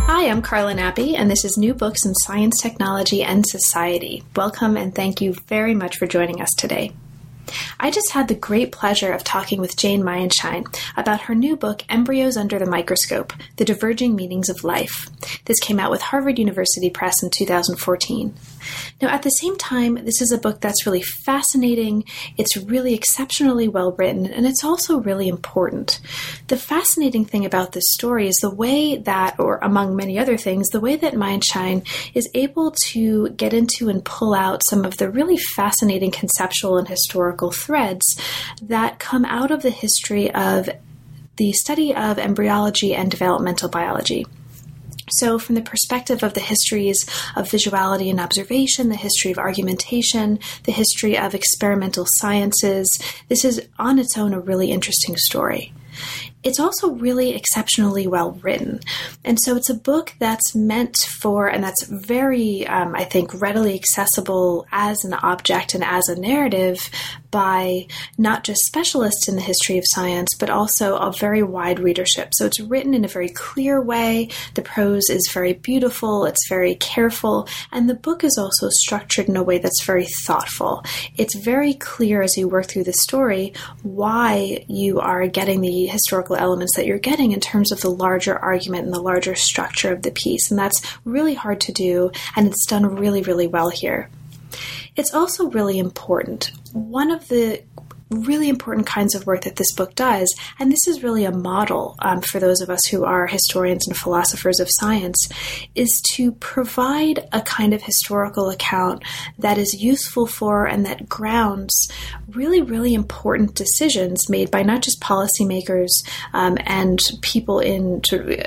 Hi, I'm Carla Nappi, and this is New Books in Science, Technology, and Society. Welcome, and thank you very much for joining us today. I just had the great pleasure of talking with Jane Meyenshine about her new book, Embryos Under the Microscope, The Diverging Meanings of Life. This came out with Harvard University Press in 2014. Now, at the same time, this is a book that's really fascinating, it's really exceptionally well written, and it's also really important. The fascinating thing about this story is the way that, or among many other things, the way that Meyenshine is able to get into and pull out some of the really fascinating conceptual and historical threads that come out of the history of the study of embryology and developmental biology. So from the perspective of the histories of visuality and observation, the history of argumentation, the history of experimental sciences, this is on its own a really interesting story. It's also really exceptionally well written. And so it's a book that's meant for, and that's very, I think, readily accessible as an object and as a narrative by not just specialists in the history of science, but also a very wide readership. So it's written in a very clear way. The prose is very beautiful. It's very careful. And the book is also structured in a way that's very thoughtful. It's very clear as you work through the story why you are getting the historical elements that you're getting in terms of the larger argument and the larger structure of the piece. And that's really hard to do, and it's done really, really well here. It's also really important. One of the really important kinds of work that this book does, and this is really a model for those of us who are historians and philosophers of science, is to provide a kind of historical account that is useful for and that grounds really, really important decisions made by not just policymakers and people in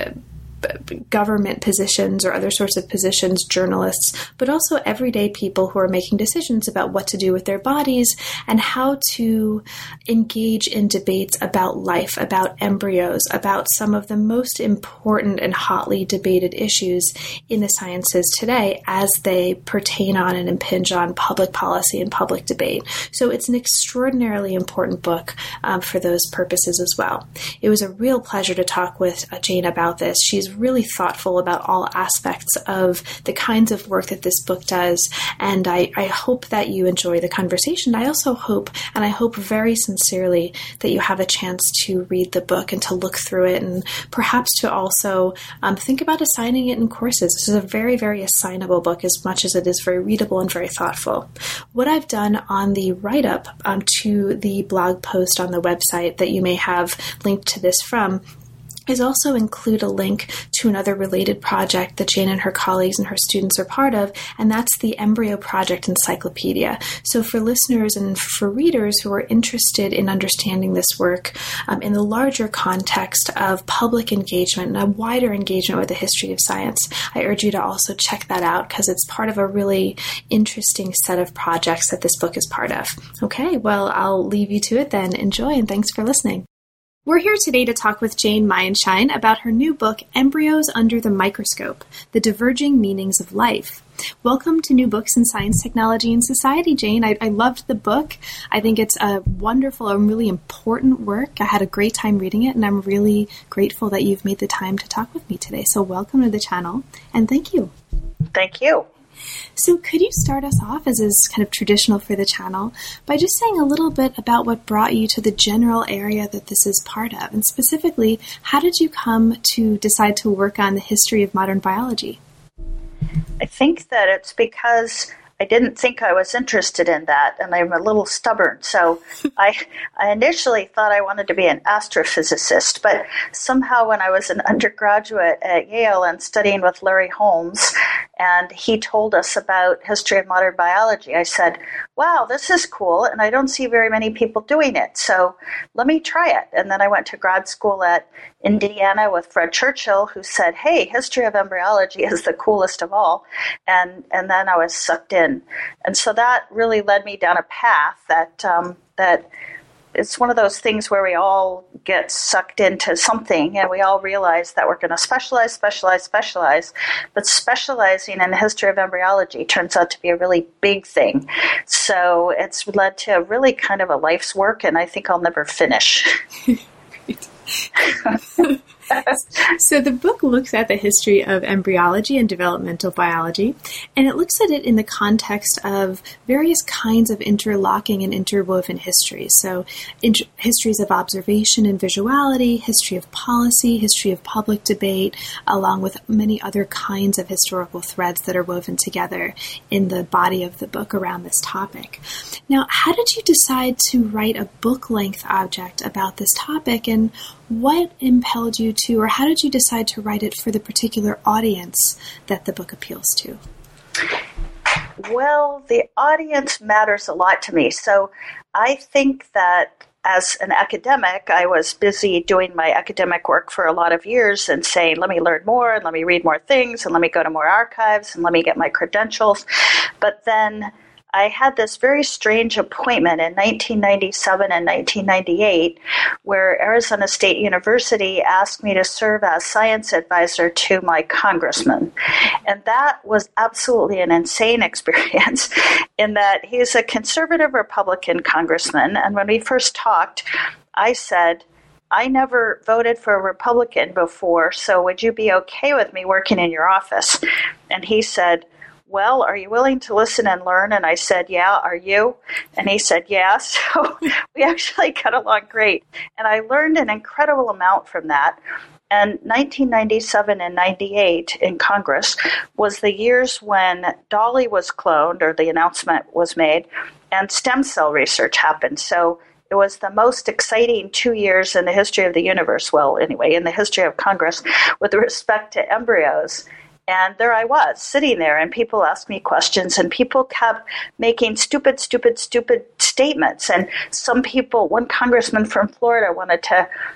government positions or other sorts of positions, journalists, but also everyday people who are making decisions about what to do with their bodies and how to engage in debates about life, about embryos, about some of the most important and hotly debated issues in the sciences today as they pertain on and impinge on public policy and public debate. So it's an extraordinarily important book for those purposes as well. It was a real pleasure to talk with Jane about this. She's really thoughtful about all aspects of the kinds of work that this book does, and I hope that you enjoy the conversation. I also hope, and I hope very sincerely, that you have a chance to read the book and to look through it, and perhaps to also think about assigning it in courses. This is a very, very assignable book as much as it is very readable and very thoughtful. What I've done on the write-up to the blog post on the website that you may have linked to this from is also include a link to another related project that Jane and her colleagues and her students are part of, and that's the Embryo Project Encyclopedia. So for listeners and for readers who are interested in understanding this work in the larger context of public engagement and a wider engagement with the history of science, I urge you to also check that out because it's part of a really interesting set of projects that this book is part of. Okay, well, I'll leave you to it then. Enjoy, and thanks for listening. We're here today to talk with Jane Meyenshine about her new book, Embryos Under the Microscope, The Diverging Meanings of Life. Welcome to New Books in Science, Technology, and Society, Jane. I loved the book. I think it's a wonderful and really important work. I had a great time reading it, and I'm really grateful that you've made the time to talk with me today. So welcome to the channel, and thank you. Thank you. So could you start us off, as is kind of traditional for the channel, by just saying a little bit about what brought you to the general area that this is part of? And specifically, how did you come to decide to work on the history of modern biology? I think that it's because I didn't think I was interested in that, and I'm a little stubborn. So I initially thought I wanted to be an astrophysicist, but somehow when I was an undergraduate at Yale and studying with Larry Holmes, and he told us about history of modern biology, I said, wow, this is cool, and I don't see very many people doing it, so let me try it. And then I went to grad school at Indiana with Fred Churchill, who said, hey, history of embryology is the coolest of all, and then I was sucked in. And so that really led me down a path that it's one of those things where we all get sucked into something and we all realize that we're going to specialize, but specializing in the history of embryology turns out to be a really big thing. So it's led to really kind of a life's work, and I think I'll never finish. So the book looks at the history of embryology and developmental biology, and it looks at it in the context of various kinds of interlocking and interwoven histories. So histories of observation and visuality, history of policy, history of public debate, along with many other kinds of historical threads that are woven together in the body of the book around this topic. Now, how did you decide to write a book-length object about this topic, and what impelled you to, or how did you decide to write it for the particular audience that the book appeals to? Well, the audience matters a lot to me. So I think that as an academic, I was busy doing my academic work for a lot of years and saying, let me learn more, and let me read more things, and let me go to more archives, and let me get my credentials. But then I had this very strange appointment in 1997 and 1998 where Arizona State University asked me to serve as science advisor to my congressman. And that was absolutely an insane experience in that he's a conservative Republican congressman. And when we first talked, I said, I never voted for a Republican before, so would you be okay with me working in your office? And he said, well, are you willing to listen and learn? And I said, yeah, are you? And he said, yeah. So we actually got along great. And I learned an incredible amount from that. And 1997 and 98 in Congress was the years when Dolly was cloned, or the announcement was made, and stem cell research happened. So it was the most exciting 2 years in the history of the universe, well, anyway, in the history of Congress, with respect to embryos. And there I was, sitting there, and people asked me questions, and people kept making stupid statements. And some people, one congressman from Florida wanted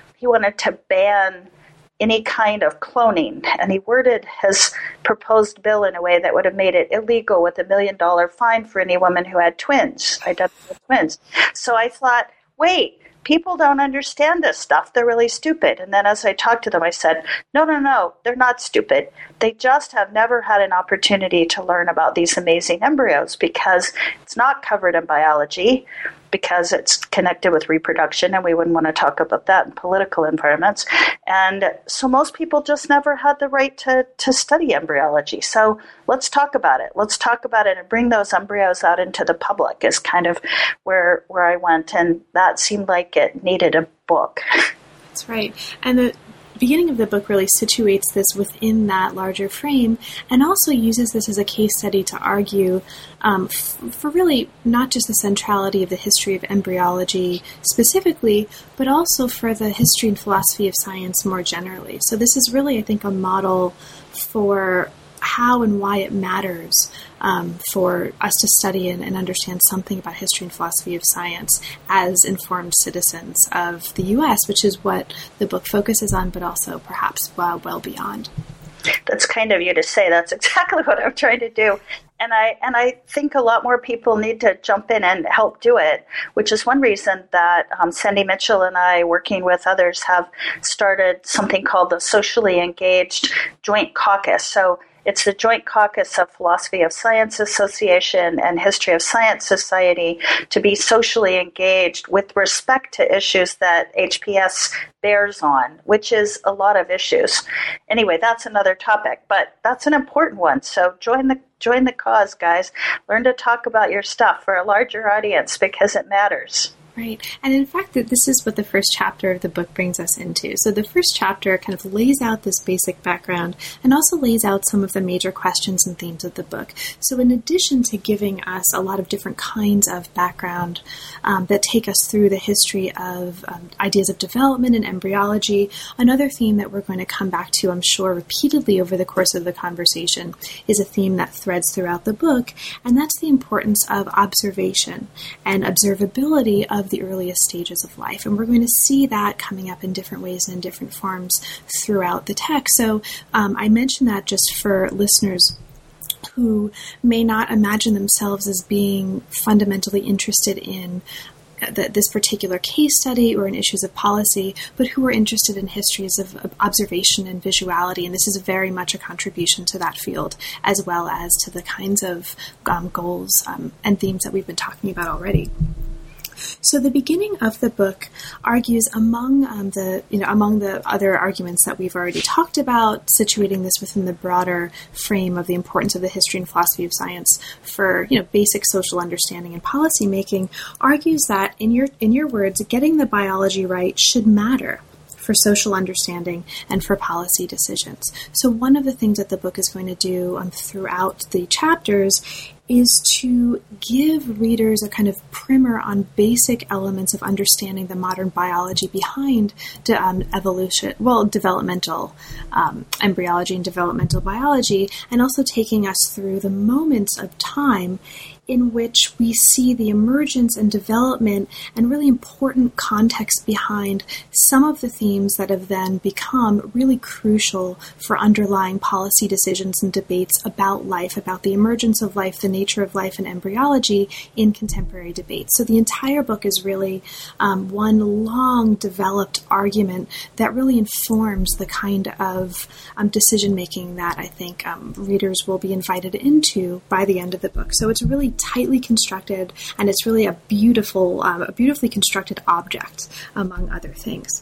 to ban any kind of cloning, and he worded his proposed bill in a way that would have made it illegal with $1 million fine for any woman who had twins, identical twins. So I thought, wait, people don't understand this stuff. They're really stupid. And then as I talked to them, I said, no, they're not stupid. They just have never had an opportunity to learn about these amazing embryos because it's not covered in biology, because it's connected with reproduction, and we wouldn't want to talk about that in political environments. And so most people just never had the right to study embryology. So let's talk about it. Let's talk about it and bring those embryos out into the public is kind of where I went. And that seemed like it needed a book. That's right. And the beginning of the book really situates this within that larger frame and also uses this as a case study to argue for really not just the centrality of the history of embryology specifically, but also for the history and philosophy of science more generally. So this is really, I think, a model for how and why it matters for us to study and understand something about history and philosophy of science as informed citizens of the U.S., which is what the book focuses on, but also perhaps well beyond. That's kind of you to say. That's exactly what I'm trying to do. And I think a lot more people need to jump in and help do it, which is one reason that Sandy Mitchell and I, working with others, have started something called the Socially Engaged Joint Caucus. So it's the Joint Caucus of Philosophy of Science Association and History of Science Society to be socially engaged with respect to issues that HPS bears on, which is a lot of issues. Anyway, that's another topic, but that's an important one. So join the cause, guys. Learn to talk about your stuff for a larger audience because it matters. Right. And in fact, this is what the first chapter of the book brings us into. So the first chapter kind of lays out this basic background and also lays out some of the major questions and themes of the book. So in addition to giving us a lot of different kinds of background that take us through the history of ideas of development and embryology, another theme that we're going to come back to, I'm sure, repeatedly over the course of the conversation is a theme that threads throughout the book, and that's the importance of observation and observability of the earliest stages of life. And we're going to see that coming up in different ways and in different forms throughout the text. So I mentioned that just for listeners who may not imagine themselves as being fundamentally interested in this particular case study or in issues of policy, but who are interested in histories of observation and visuality. And this is very much a contribution to that field, as well as to the kinds of goals and themes that we've been talking about already. So the beginning of the book argues among the other arguments that we've already talked about, situating this within the broader frame of the importance of the history and philosophy of science for basic social understanding and policy making, argues that in your words, getting the biology right should matter for social understanding and for policy decisions. So one of the things that the book is going to do throughout the chapters is to give readers a kind of primer on basic elements of understanding the modern biology behind developmental embryology and developmental biology, and also taking us through the moments of time in which we see the emergence and development and really important context behind some of the themes that have then become really crucial for underlying policy decisions and debates about life, about the emergence of life, the nature of life and embryology in contemporary debates. So the entire book is really one long developed argument that really informs the kind of decision-making that I think readers will be invited into by the end of the book. So it's really tightly constructed, and it's really a beautifully constructed object, among other things.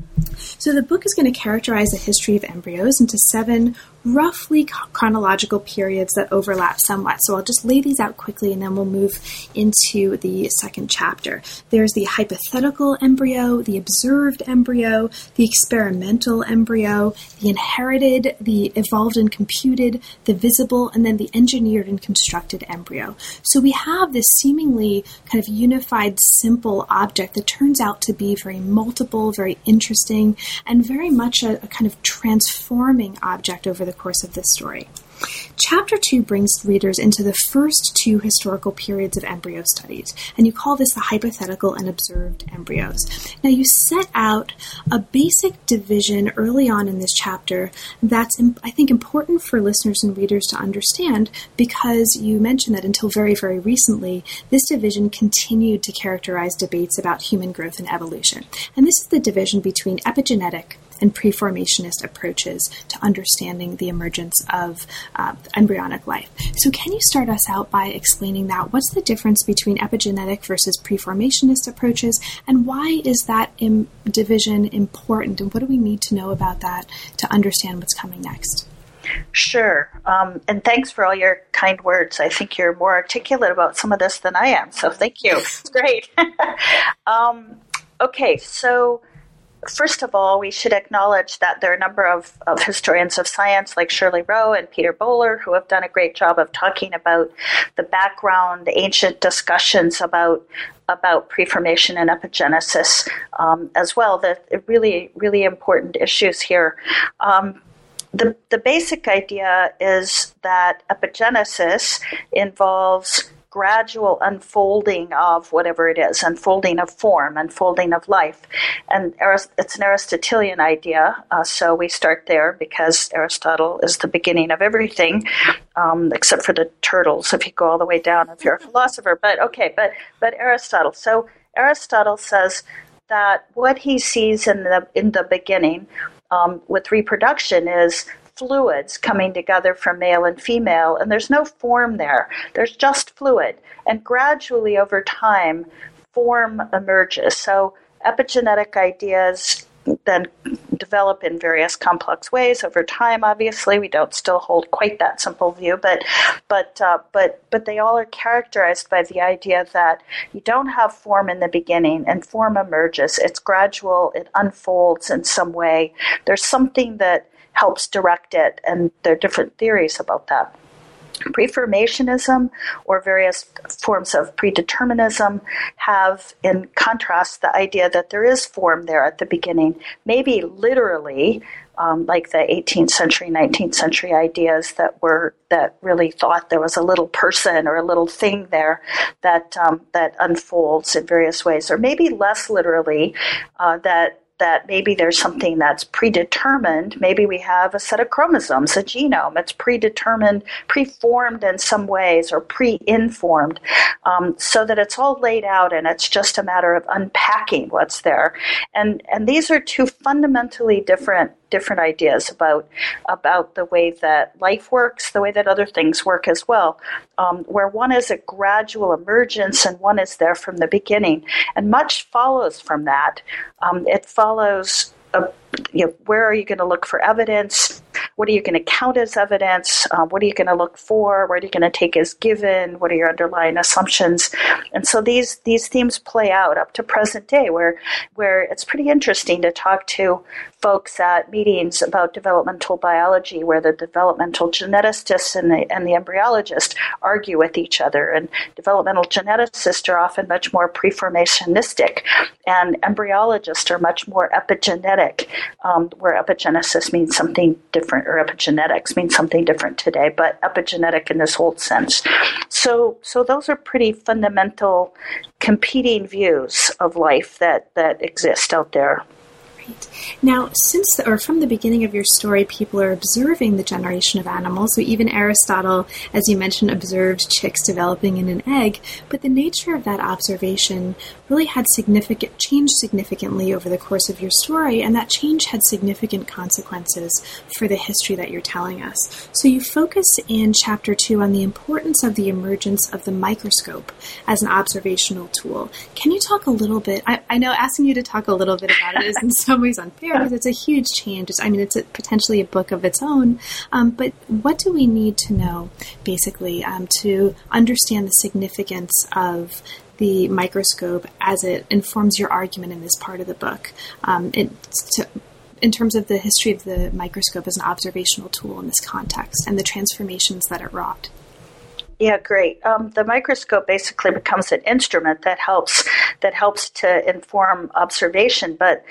So the book is going to characterize the history of embryos into 7 roughly chronological periods that overlap somewhat. So I'll just lay these out quickly and then we'll move into the second chapter. There's the hypothetical embryo, the observed embryo, the experimental embryo, the inherited, the evolved and computed, the visible, and then the engineered and constructed embryo. So we have this seemingly kind of unified, simple object that turns out to be very multiple, very interesting, and very much a kind of transforming object over the course of this story. Chapter 2 brings readers into the first 2 historical periods of embryo studies, and you call this the hypothetical and observed embryos. Now, you set out a basic division early on in this chapter that's, I think, important for listeners and readers to understand, because you mentioned that until very, very recently, this division continued to characterize debates about human growth and evolution. And this is the division between epigenetic and preformationist approaches to understanding the emergence of embryonic life. So can you start us out by explaining that? What's the difference between epigenetic versus preformationist approaches, and why is that division important, and what do we need to know about that to understand what's coming next? Sure. And thanks for all your kind words. I think you're more articulate about some of this than I am, so thank you. It's great. Okay, so first of all, we should acknowledge that there are a number of historians of science like Shirley Rowe and Peter Bowler who have done a great job of talking about the background, ancient discussions about preformation and epigenesis as well. That really, really important issues here. The basic idea is that epigenesis involves gradual unfolding of whatever it is, unfolding of form, unfolding of life. And it's an Aristotelian idea, so we start there because Aristotle is the beginning of everything, except for the turtles, if you go all the way down, if you're a philosopher. But Aristotle. So Aristotle says that what he sees in the beginning with reproduction is fluids coming together from male and female, and there's no form there. There's just fluid. And gradually over time, form emerges. So epigenetic ideas then develop in various complex ways over time. Obviously, we don't still hold quite that simple view, but they all are characterized by the idea that you don't have form in the beginning, and form emerges. It's gradual. It unfolds in some way. There's something that helps direct it, and there are different theories about that. Preformationism, or various forms of predeterminism, have in contrast the idea that there is form there at the beginning, maybe literally, like the 18th century, 19th century ideas that really thought there was a little person or a little thing there that unfolds in various ways, or maybe less literally, that maybe there's something that's predetermined. Maybe we have a set of chromosomes, a genome. It's predetermined, preformed in some ways, or pre-informed, so that it's all laid out and it's just a matter of unpacking what's there. And these are two fundamentally different different ideas about the way that life works, the way that other things work as well, where one is a gradual emergence and one is there from the beginning. And much follows from that. It follows where are you going to look for evidence? What are you going to count as evidence? What are you going to look for? What are you going to take as given? What are your underlying assumptions? And so these themes play out up to present day, where it's pretty interesting to talk to folks at meetings about developmental biology, where the developmental geneticist and the embryologist argue with each other. And developmental geneticists are often much more preformationistic, and embryologists are much more epigenetic, where epigenesis means something different, or epigenetics means something different today, but epigenetic in this old sense. So those are pretty fundamental competing views of life that exist out there. Now, from the beginning of your story, people are observing the generation of animals. So even Aristotle, as you mentioned, observed chicks developing in an egg. But the nature of that observation really had changed significantly over the course of your story, and that change had significant consequences for the history that you're telling us. So you focus in Chapter 2 on the importance of the emergence of the microscope as an observational tool. Can you talk a little bit? I know asking you to talk a little bit about it is in some ways unfair because it's a huge change. It's potentially a book of its own. But what do we need to know, basically, to understand the significance of the microscope as it informs your argument in this part of the book, in terms of the history of the microscope as an observational tool in this context and the transformations that it wrought? Yeah, great. The microscope basically becomes an instrument that helps to inform observation, but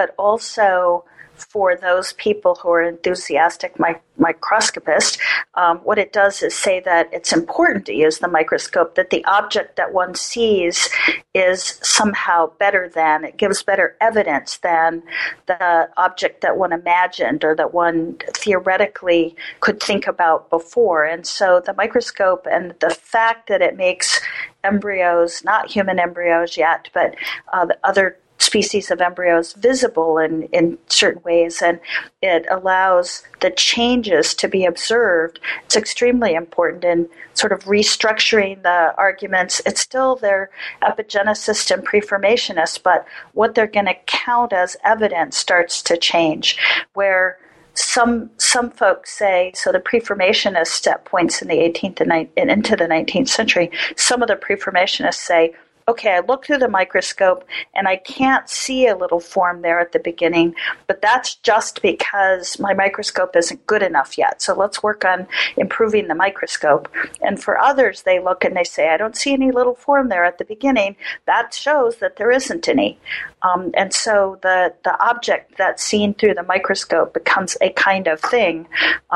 also for those people who are enthusiastic microscopists, what it does is say that it's important to use the microscope, that the object that one sees is somehow better than, it gives better evidence than the object that one imagined or that one theoretically could think about before. And so the microscope and the fact that it makes embryos, not human embryos yet, but the other species of embryos visible in certain ways, and it allows the changes to be observed. It's extremely important in sort of restructuring the arguments. It's still they're epigenicist and preformationist, but what they're going to count as evidence starts to change, where some folks say, so the preformationists at points in the 18th and into the 19th century, some of the preformationists say, okay, I look through the microscope and I can't see a little form there at the beginning, but that's just because my microscope isn't good enough yet. So let's work on improving the microscope. And for others, they look and they say, I don't see any little form there at the beginning. That shows that there isn't any. And so the object that's seen through the microscope becomes a kind of thing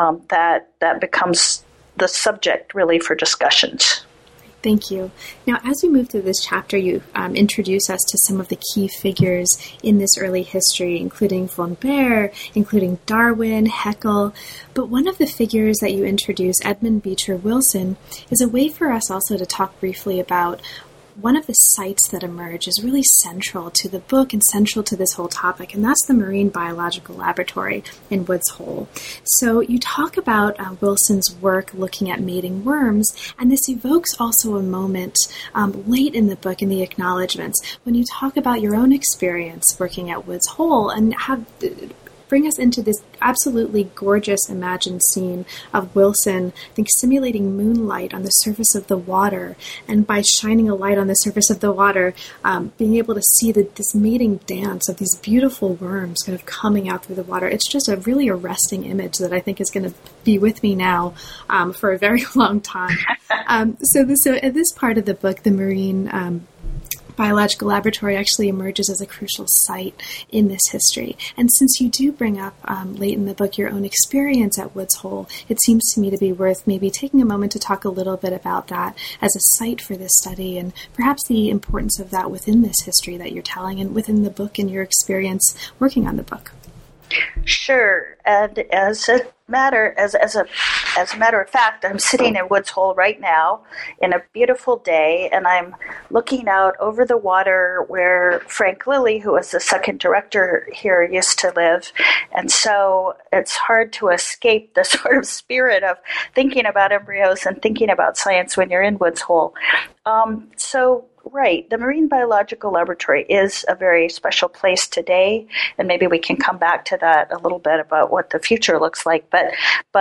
that becomes the subject really for discussions. Thank you. Now, as we move through this chapter, you introduce us to some of the key figures in this early history, including von Baer, including Darwin, Haeckel. But one of the figures that you introduce, Edmund Beecher Wilson, is a way for us also to talk briefly about one of the sites that emerge is really central to the book and central to this whole topic, and that's the Marine Biological Laboratory in Woods Hole. So you talk about Wilson's work looking at mating worms, and this evokes also a moment late in the book in the acknowledgments when you talk about your own experience working at Woods Hole and bring us into this absolutely gorgeous imagined scene of Wilson, I think, simulating moonlight on the surface of the water, and by shining a light on the surface of the water, being able to see this mating dance of these beautiful worms kind of coming out through the water. It's just a really arresting image that I think is going to be with me now for a very long time. So at this part of the book, the Marine Biological Laboratory actually emerges as a crucial site in this history. And since you do bring up late in the book your own experience at Woods Hole, it seems to me to be worth maybe taking a moment to talk a little bit about that as a site for this study and perhaps the importance of that within this history that you're telling and within the book and your experience working on the book. Sure. And as a as a matter of fact, I'm sitting in Woods Hole right now in a beautiful day, and I'm looking out over the water where Frank Lilly, who was the second director here, used to live. And so it's hard to escape the sort of spirit of thinking about embryos and thinking about science when you're in Woods Hole. Right, the Marine Biological Laboratory is a very special place today, and maybe we can come back to that a little bit about what the future looks like. But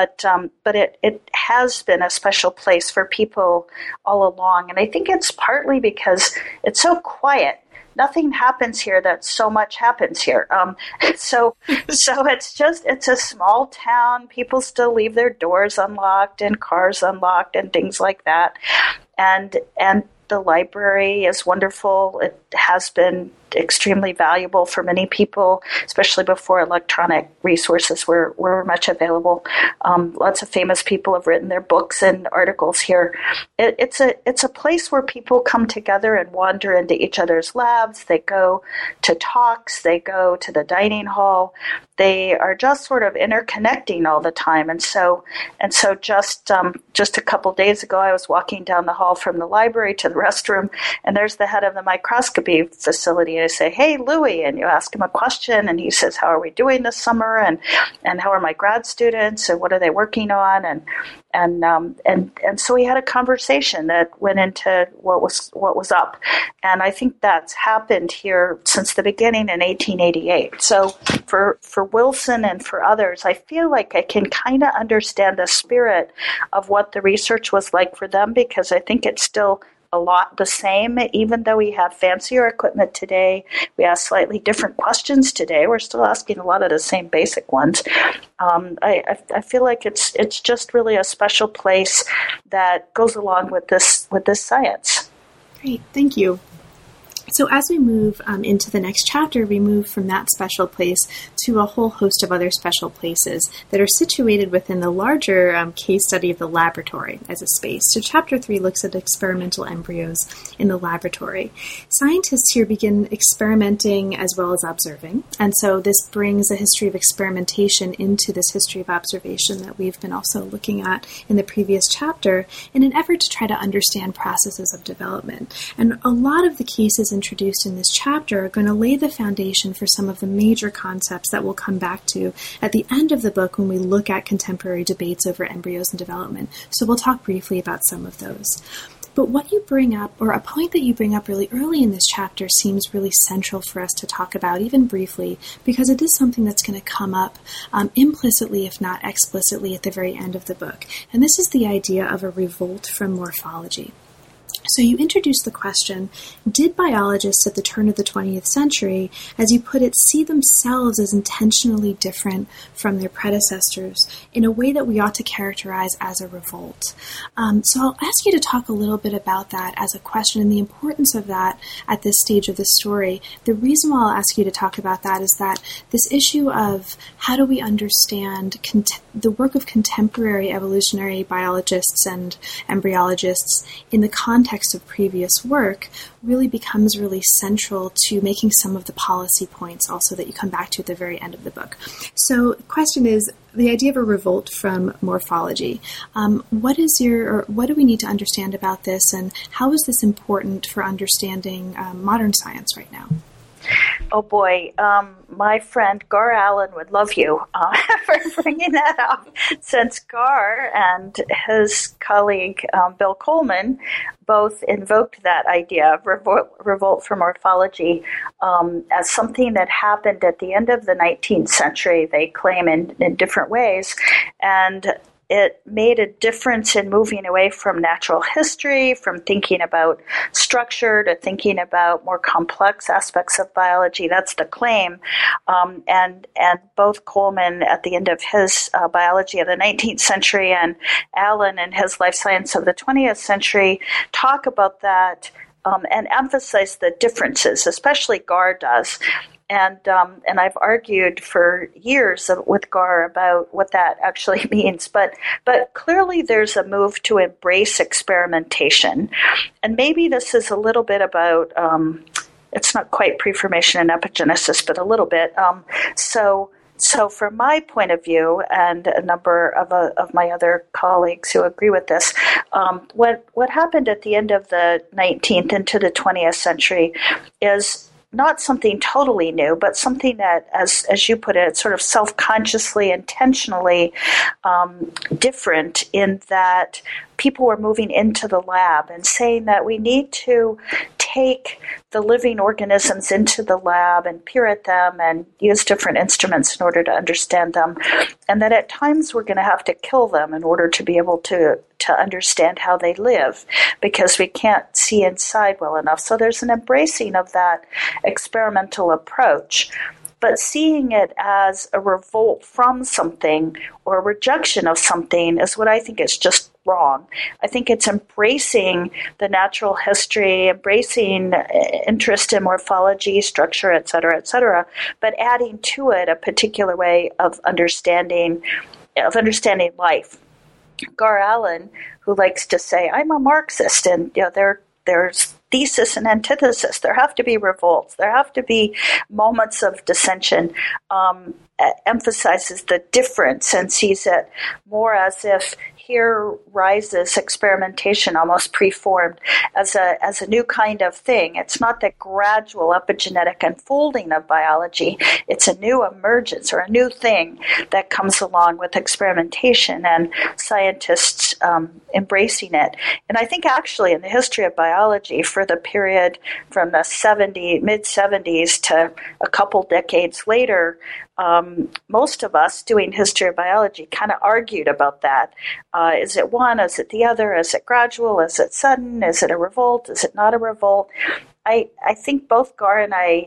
it has been a special place for people all along, and I think it's partly because it's so quiet. Nothing happens here that so much happens here. So it's a small town. People still leave their doors unlocked and cars unlocked and things like that, and the library is wonderful. It has been extremely valuable for many people, especially before electronic resources were much available. Lots of famous people have written their books and articles here. It's a place where people come together and wander into each other's labs. They go to talks. They go to the dining hall. They are just sort of interconnecting all the time. And so just a couple days ago, I was walking down the hall from the library to the restroom, and there's the head of the microscopy facility. And I say, "Hey, Louis," and you ask him a question, and he says, "How are we doing this summer? And how are my grad students? And what are they working on?" And so we had a conversation that went into what was up. And I think that's happened here since the beginning in 1888. So for Wilson and for others, I feel like I can kind of understand the spirit of what the research was like for them, because I think it's still a lot the same, even though we have fancier equipment today. We ask slightly different questions today. We're still asking a lot of the same basic ones. I feel like it's just really a special place that goes along with this science. Great, thank you. So as we move into the next chapter, we move from that special place to a whole host of other special places that are situated within the larger case study of the laboratory as a space. So Chapter 3 looks at experimental embryos in the laboratory. Scientists here begin experimenting as well as observing, and so this brings a history of experimentation into this history of observation that we've been also looking at in the previous chapter in an effort to try to understand processes of development. And a lot of the cases introduced in this chapter are going to lay the foundation for some of the major concepts that we'll come back to at the end of the book when we look at contemporary debates over embryos and development. So we'll talk briefly about some of those. But what you bring up, or a point that you bring up really early in this chapter, seems really central for us to talk about, even briefly, because it is something that's going to come up implicitly, if not explicitly, at the very end of the book. And this is the idea of a revolt from morphology. So you introduce the question, did biologists at the turn of the 20th century, as you put it, see themselves as intentionally different from their predecessors in a way that we ought to characterize as a revolt? So I'll ask you to talk a little bit about that as a question and the importance of that at this stage of the story. The reason why I'll ask you to talk about that is that this issue of how do we understand the work of contemporary evolutionary biologists and embryologists in the context of previous work really becomes really central to making some of the policy points also that you come back to at the very end of the book. So the question is the idea of a revolt from morphology. What do we need to understand about this, and how is this important for understanding modern science right now? Oh boy, my friend Gar Allen would love you for bringing that up, since Gar and his colleague Bill Coleman both invoked that idea of revolt from morphology as something that happened at the end of the 19th century, they claim in different ways, and it made a difference in moving away from natural history, from thinking about structure to thinking about more complex aspects of biology. That's the claim. And both Coleman at the end of his biology of the 19th century and Allen in his life science of the 20th century talk about that and emphasize the differences, especially Gar does. And I've argued for years with Gar about what that actually means. But clearly there's a move to embrace experimentation. And maybe this is a little bit about, it's not quite preformation and epigenesis, but a little bit. So So from my point of view, and a number of my other colleagues who agree with this, what happened at the end of the 19th into the 20th century is not something totally new, but something that, as you put it, it's sort of self-consciously, intentionally different, in that people were moving into the lab and saying that we need to take the living organisms into the lab and peer at them and use different instruments in order to understand them, and that at times we're going to have to kill them in order to be able to understand how they live, because we can't see inside well enough. So there's an embracing of that experimental approach. But seeing it as a revolt from something or a rejection of something is what I think is just wrong. I think it's embracing the natural history, embracing interest in morphology, structure, et cetera, but adding to it a particular way of understanding life. Gar Allen, who likes to say, I'm a Marxist, and there's thesis and antithesis. There have to be revolts. There have to be moments of dissension. Emphasizes the difference and sees it more as if here rises experimentation, almost preformed, as a new kind of thing. It's not the gradual epigenetic unfolding of biology. It's a new emergence or a new thing that comes along with experimentation and scientists embracing it. And I think actually in the history of biology, for the period from the mid-70s to a couple decades later, most of us doing history of biology kind of argued about that. Is it one? Is it the other? Is it gradual? Is it sudden? Is it a revolt? Is it not a revolt? I think both Gar and I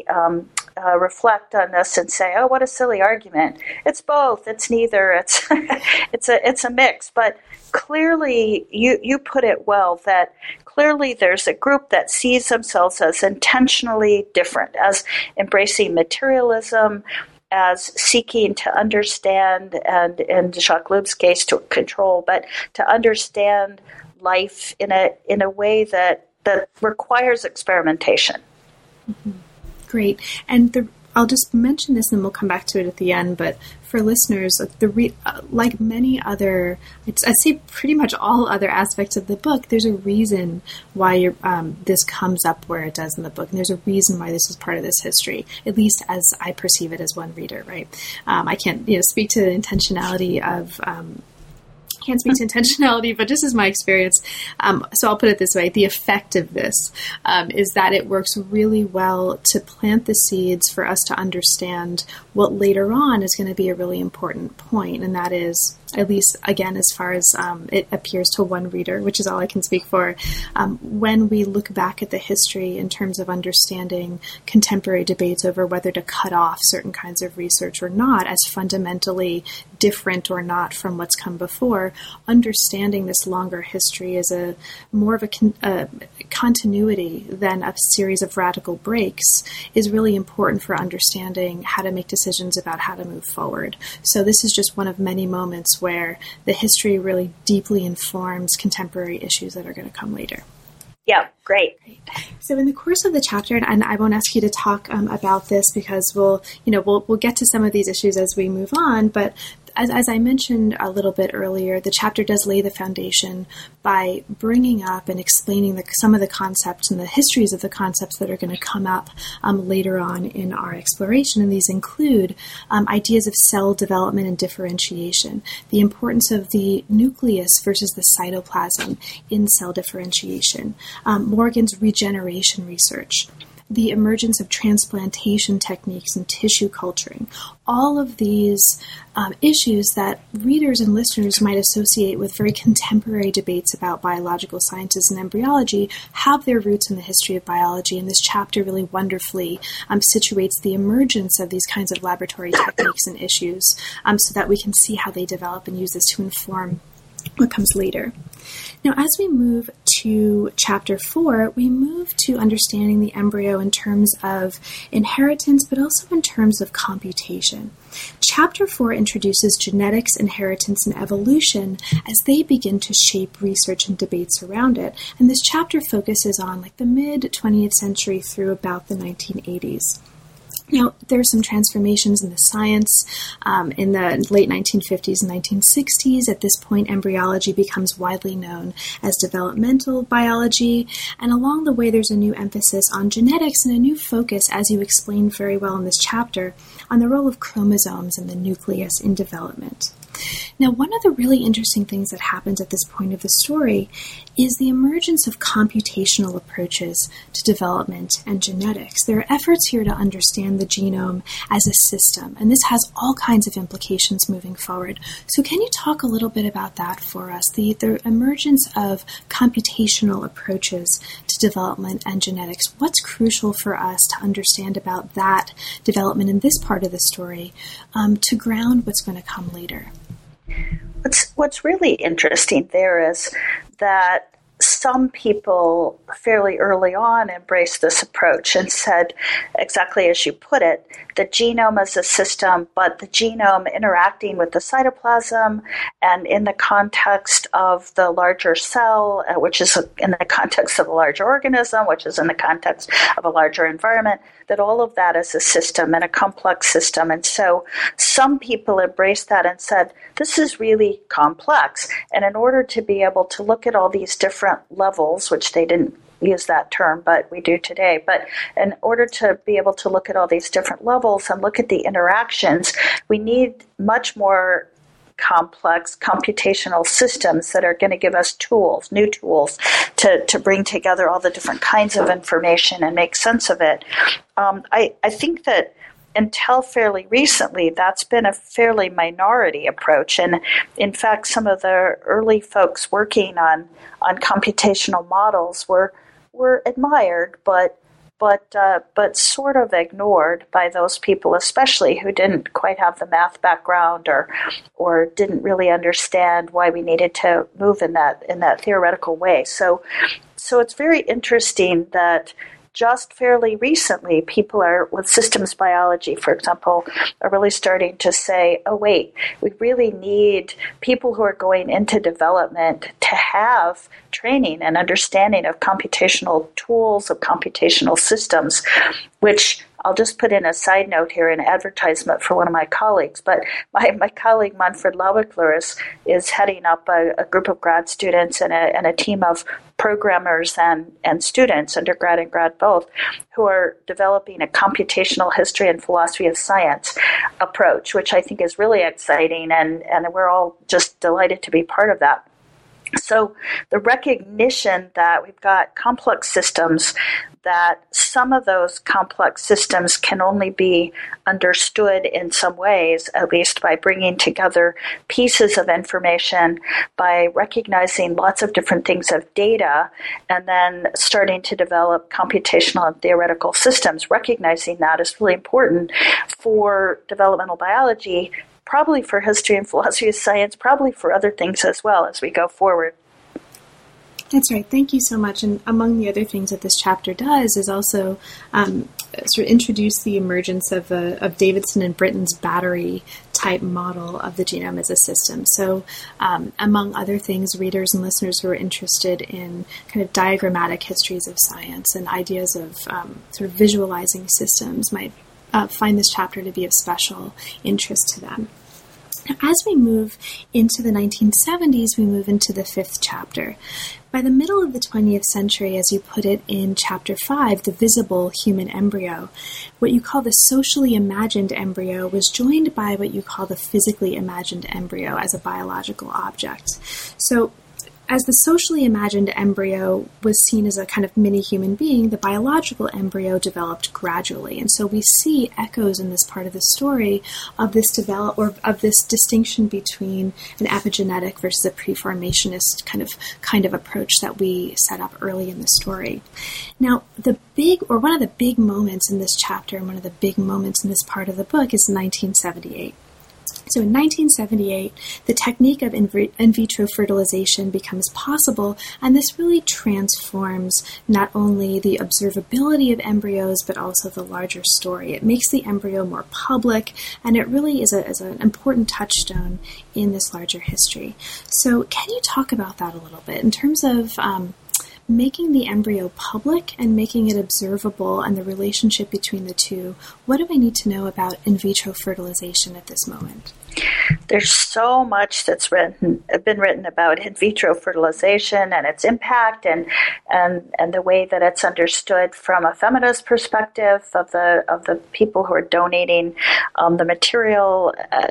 reflect on this and say, oh, what a silly argument. It's both. It's neither. It's a mix. But clearly, you put it well, that clearly there's a group that sees themselves as intentionally different, as embracing materialism, as seeking to understand, and in Jacques Loub's case, to control, but to understand life in a way that requires experimentation. Mm-hmm. Great. And I'll just mention this and we'll come back to it at the end, but for listeners, like many other, I'd say pretty much all other aspects of the book, there's a reason why this comes up where it does in the book, and there's a reason why this is part of this history, at least as I perceive it as one reader, right? I can't speak to the intentionality of... can't speak to intentionality, but just as my experience. So I'll put it this way. The effect of this is that it works really well to plant the seeds for us to understand what later on is going to be a really important point. And that is, at least, again, as far as it appears to one reader, which is all I can speak for, when we look back at the history in terms of understanding contemporary debates over whether to cut off certain kinds of research or not as fundamentally different or not from what's come before, understanding this longer history is more of a continuity than a series of radical breaks is really important for understanding how to make decisions about how to move forward. So this is just one of many moments where the history really deeply informs contemporary issues that are going to come later. Yeah, great. So in the course of the chapter, and I won't ask you to talk about this because we'll get to some of these issues as we move on, but as I mentioned a little bit earlier, the chapter does lay the foundation by bringing up and explaining some of the concepts and the histories of the concepts that are going to come up later on in our exploration. And these include ideas of cell development and differentiation, the importance of the nucleus versus the cytoplasm in cell differentiation, Morgan's regeneration research, the emergence of transplantation techniques and tissue culturing. All of these issues that readers and listeners might associate with very contemporary debates about biological sciences and embryology have their roots in the history of biology, and this chapter really wonderfully situates the emergence of these kinds of laboratory techniques and issues so that we can see how they develop and use this to inform what comes later. Now, as we move to Chapter 4, we move to understanding the embryo in terms of inheritance, but also in terms of computation. Chapter 4 introduces genetics, inheritance, and evolution as they begin to shape research and debates around it. And this chapter focuses on the mid-20th century through about the 1980s. Now, there are some transformations in the science in the late 1950s and 1960s. At this point, embryology becomes widely known as developmental biology, and along the way, there's a new emphasis on genetics and a new focus, as you explained very well in this chapter, on the role of chromosomes and the nucleus in development. Now, one of the really interesting things that happens at this point of the story is the emergence of computational approaches to development and genetics. There are efforts here to understand the genome as a system, and this has all kinds of implications moving forward. So can you talk a little bit about that for us, the emergence of computational approaches to development and genetics? What's crucial for us to understand about that development in this part of the story to ground what's going to come later? What's really interesting there is that some people fairly early on embraced this approach and said, exactly as you put it, the genome as a system, but the genome interacting with the cytoplasm and in the context of the larger cell, which is in the context of a larger organism, which is in the context of a larger environment, that all of that is a system and a complex system. And so some people embraced that and said, this is really complex. And in order to be able to look at all these different levels, which they didn't use that term, but we do today. But in order to be able to look at all these different levels and look at the interactions, we need much more complex computational systems that are going to give us tools, new tools, to bring together all the different kinds of information and make sense of it. I think that until fairly recently, that's been a fairly minority approach. And in fact, some of the early folks working on computational models were admired, but sort of ignored by those people, especially who didn't quite have the math background or didn't really understand why we needed to move in that theoretical way. So it's very interesting that just fairly recently, people with systems biology, for example, are really starting to say, oh, wait, we really need people who are going into development to have training and understanding of computational tools, of computational systems, which I'll just put in a side note here, an advertisement for one of my colleagues. But my colleague Manfred Laubichler is heading up a group of grad students and a team of programmers and students, undergrad and grad both, who are developing a computational history and philosophy of science approach, which I think is really exciting, and we're all just delighted to be part of that. So the recognition that we've got complex systems, that some of those complex systems can only be understood in some ways, at least by bringing together pieces of information, by recognizing lots of different things of data, and then starting to develop computational and theoretical systems. Recognizing that is really important for developmental biology, probably for history and philosophy of science, probably for other things as well as we go forward. That's right. Thank you so much. And among the other things that this chapter does is also sort of introduce the emergence of Davidson and Britton's battery type model of the genome as a system. So among other things, readers and listeners who are interested in kind of diagrammatic histories of science and ideas of sort of visualizing systems might find this chapter to be of special interest to them. As we move into the 1970s, we move into the fifth chapter. By the middle of the 20th century, as you put it in Chapter 5, the visible human embryo, what you call the socially imagined embryo was joined by what you call the physically imagined embryo as a biological object. So, as the socially imagined embryo was seen as a kind of mini human being, the biological embryo developed gradually. And so we see echoes in this part of the story of this of this distinction between an epigenetic versus a preformationist kind of approach that we set up early in the story. Now, one of the big moments in this chapter and one of the big moments in this part of the book is 1978. So in 1978, the technique of in vitro fertilization becomes possible, and this really transforms not only the observability of embryos, but also the larger story. It makes the embryo more public, and it really is an important touchstone in this larger history. So can you talk about that a little bit in terms of making the embryo public and making it observable and the relationship between the two, what do I need to know about in vitro fertilization at this moment? There's so much that's been written about in vitro fertilization and its impact and the way that it's understood from a feminist perspective of the people who are donating the material.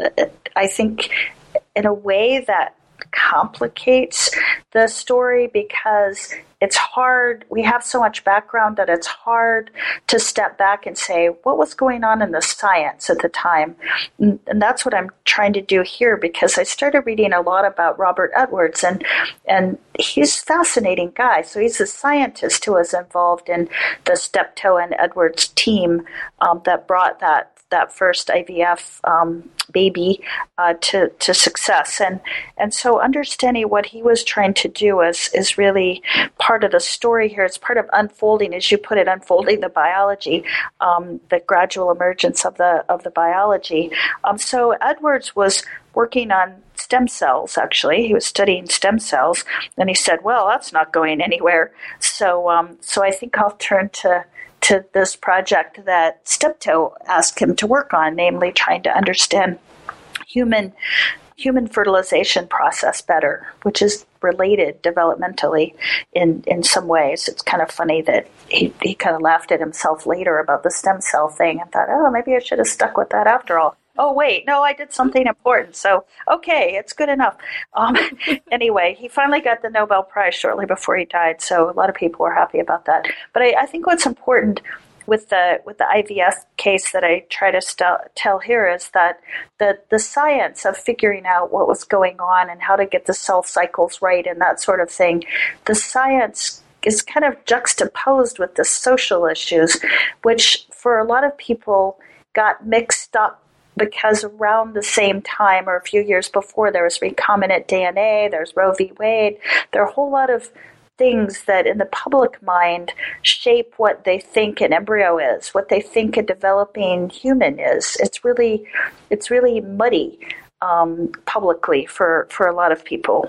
I think in a way that complicates the story because it's hard. We have so much background that it's hard to step back and say, what was going on in the science at the time? And that's what I'm trying to do here because I started reading a lot about Robert Edwards and he's a fascinating guy. So he's a scientist who was involved in the Steptoe and Edwards team that brought that first IVF baby to success. And so understanding what he was trying to do is really part of the story here. It's part of unfolding, as you put it, unfolding the biology, the gradual emergence of the biology. So Edwards was working on stem cells, actually. He was studying stem cells, and he said, well, that's not going anywhere. So I think I'll turn to this project that Steptoe asked him to work on, namely trying to understand human fertilization process better, which is related developmentally in some ways. It's kind of funny that he kind of laughed at himself later about the stem cell thing and thought, oh, maybe I should have stuck with that after all. Oh, wait, no, I did something important. So, okay, it's good enough. Anyway, he finally got the Nobel Prize shortly before he died. So a lot of people were happy about that. But I think what's important with the IVF case that I try to tell here is that the science of figuring out what was going on and how to get the cell cycles right and that sort of thing, the science is kind of juxtaposed with the social issues, which for a lot of people got mixed up because around the same time or a few years before there was recombinant DNA, there's Roe v. Wade, there are a whole lot of things that in the public mind shape what they think an embryo is, what they think a developing human is. It's really muddy publicly for a lot of people.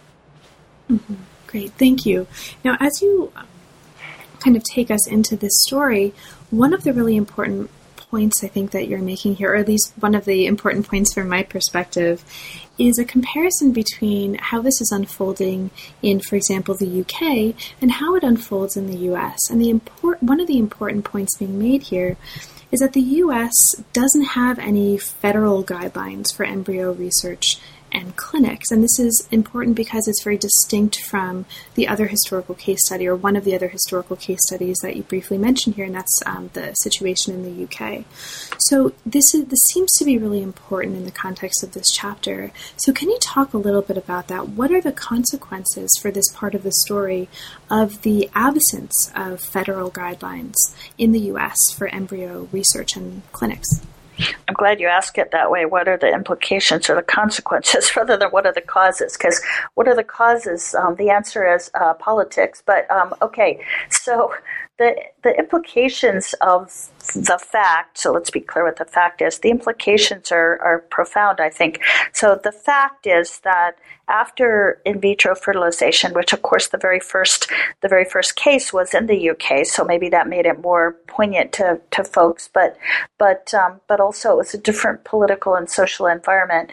Mm-hmm. Great, thank you. Now, as you kind of take us into this story, one of the really important points I think that you're making here, or at least one of the important points from my perspective, is a comparison between how this is unfolding in, for example, the UK and how it unfolds in the US. And one of the important points being made here is that the US doesn't have any federal guidelines for embryo research and clinics. And this is important because it's very distinct from the other historical case study, or one of the other historical case studies that you briefly mentioned here, and that's the situation in the UK. So this seems to be really important in the context of this chapter. So can you talk a little bit about that? What are the consequences for this part of the story of the absence of federal guidelines in the US for embryo research and clinics? I'm glad you asked it that way. What are the implications or the consequences rather than what are the causes? Because what are the causes? The answer is politics. But okay, so the implications of the fact, so let's be clear what the fact is. The implications are profound, I think. So the fact is that after in vitro fertilization, which of course the very first case was in the UK, so maybe that made it more poignant to folks, but also it was a different political and social environment.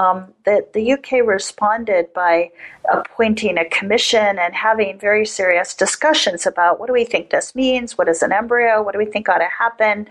The UK responded by appointing a commission and having very serious discussions about what do we think this means, what is an embryo, what do we think ought to happen.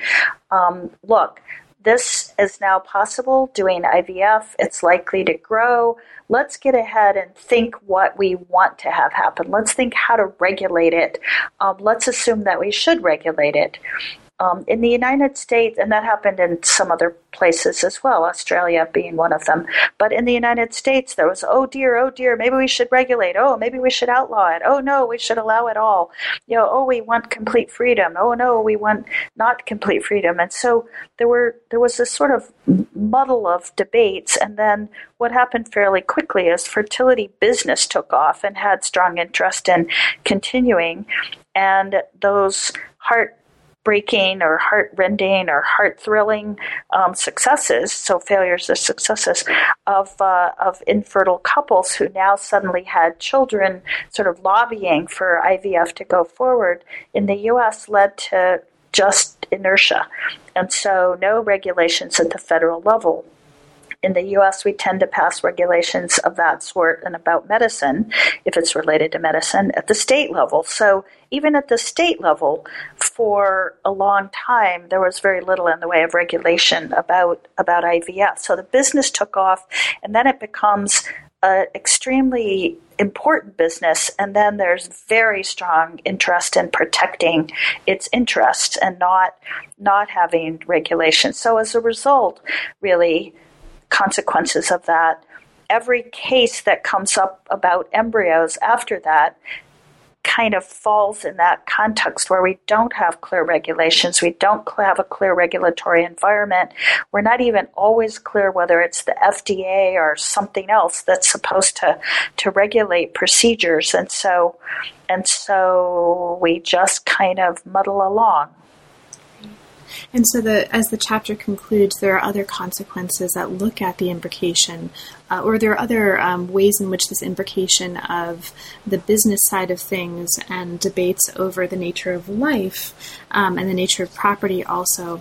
Look, this is now possible doing IVF. It's likely to grow. Let's get ahead and think what we want to have happen. Let's think how to regulate it. Let's assume that we should regulate it. In the United States, and that happened in some other places as well, Australia being one of them. But in the United States, there was, oh dear, maybe we should regulate. Oh, maybe we should outlaw it. Oh no, we should allow it all. Oh, we want complete freedom. Oh no, we want not complete freedom. And so there was this sort of muddle of debates. And then what happened fairly quickly is fertility business took off and had strong interest in continuing. And those heart-breaking or heart-rending or heart-thrilling successes, so failures are successes, of infertile couples who now suddenly had children, sort of lobbying for IVF to go forward in the U.S. led to just inertia. And so no regulations at the federal level. In the U.S., we tend to pass regulations of that sort and about medicine, if it's related to medicine, at the state level. So even at the state level, for a long time, there was very little in the way of regulation about IVF. So the business took off, and then it becomes an extremely important business, and then there's very strong interest in protecting its interests and not having regulation. So as a result, really, consequences of that, every case that comes up about embryos after that kind of falls in that context where we don't have clear regulations, we don't have a clear regulatory environment, we're not even always clear whether it's the FDA or something else that's supposed to regulate procedures, and so we just kind of muddle along. And so as the chapter concludes, there are other consequences that look at the imbrication, or there are other ways in which this imbrication of the business side of things and debates over the nature of life and the nature of property also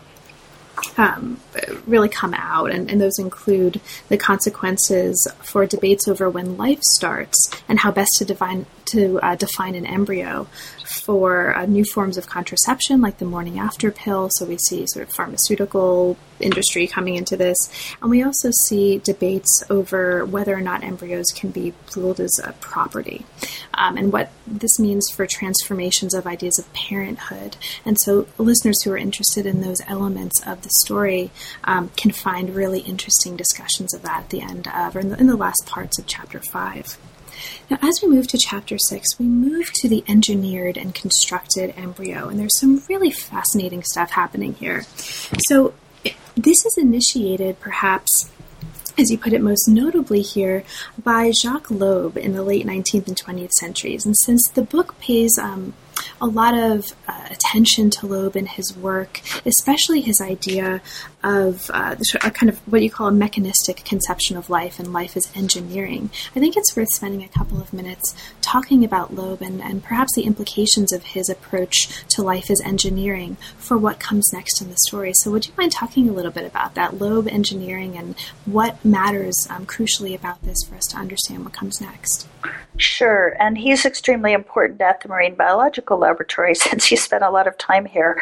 really come out. And those include the consequences for debates over when life starts and how best to define an embryo, for new forms of contraception like the morning after pill. So we see sort of pharmaceutical industry coming into this. And we also see debates over whether or not embryos can be ruled as a property, and what this means for transformations of ideas of parenthood. And so listeners who are interested in those elements of the story can find really interesting discussions of that at the end of, or in the last parts of Chapter 5. Now, as we move to Chapter 6, we move to the engineered and constructed embryo, and there's some really fascinating stuff happening here. So this is initiated, perhaps, as you put it most notably here, by Jacques Loeb in the late 19th and 20th centuries. And since the book pays a lot of attention to Loeb and his work, especially his idea of a kind of what you call a mechanistic conception of life, and life as engineering, I think it's worth spending a couple of minutes talking about Loeb and perhaps the implications of his approach to life as engineering for what comes next in the story. So would you mind talking a little bit about that, Loeb engineering, and what matters crucially about this for us to understand what comes next? Sure, and he's extremely important at the Marine Biological Laboratory since he spent a lot of time here.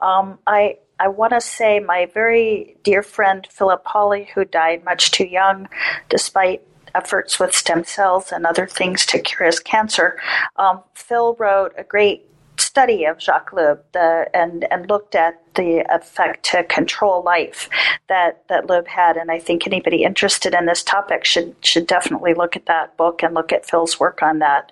I want to say my very dear friend Philip Hawley, who died much too young despite efforts with stem cells and other things to cure his cancer, Phil wrote a great study of Jacques Loeb and looked at the effect to control life that Loeb had. And I think anybody interested in this topic should definitely look at that book and look at Phil's work on that.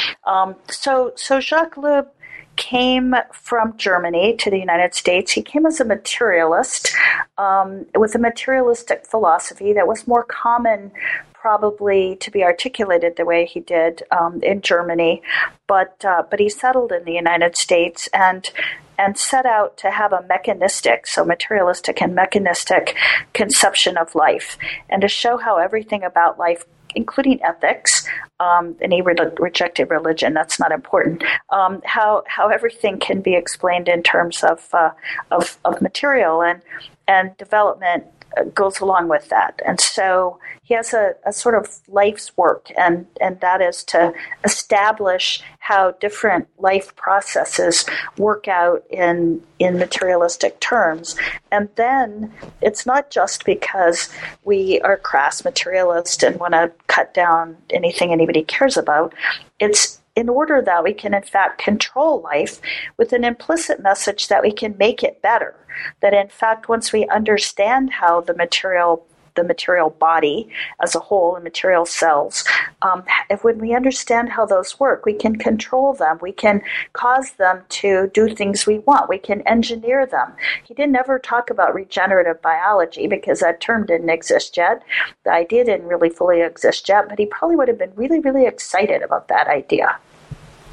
So Jacques Loeb came from Germany to the United States. He came as a materialist with a materialistic philosophy that was more common probably to be articulated the way he did in Germany, but he settled in the United States and set out to have a mechanistic, so materialistic and mechanistic conception of life, and to show how everything about life, including ethics, and he rejected religion, that's not important, how everything can be explained in terms of material, and development goes along with that. And so he has a sort of life's work, and that is to establish how different life processes work out in materialistic terms. And then it's not just because we are crass materialists and want to cut down anything anybody cares about. It's in order that we can, in fact, control life with an implicit message that we can make it better. That, in fact, once we understand how the material body as a whole, and material cells, when we understand how those work, we can control them. We can cause them to do things we want. We can engineer them. He didn't ever talk about regenerative biology because that term didn't exist yet. The idea didn't really fully exist yet, but he probably would have been really, really excited about that idea.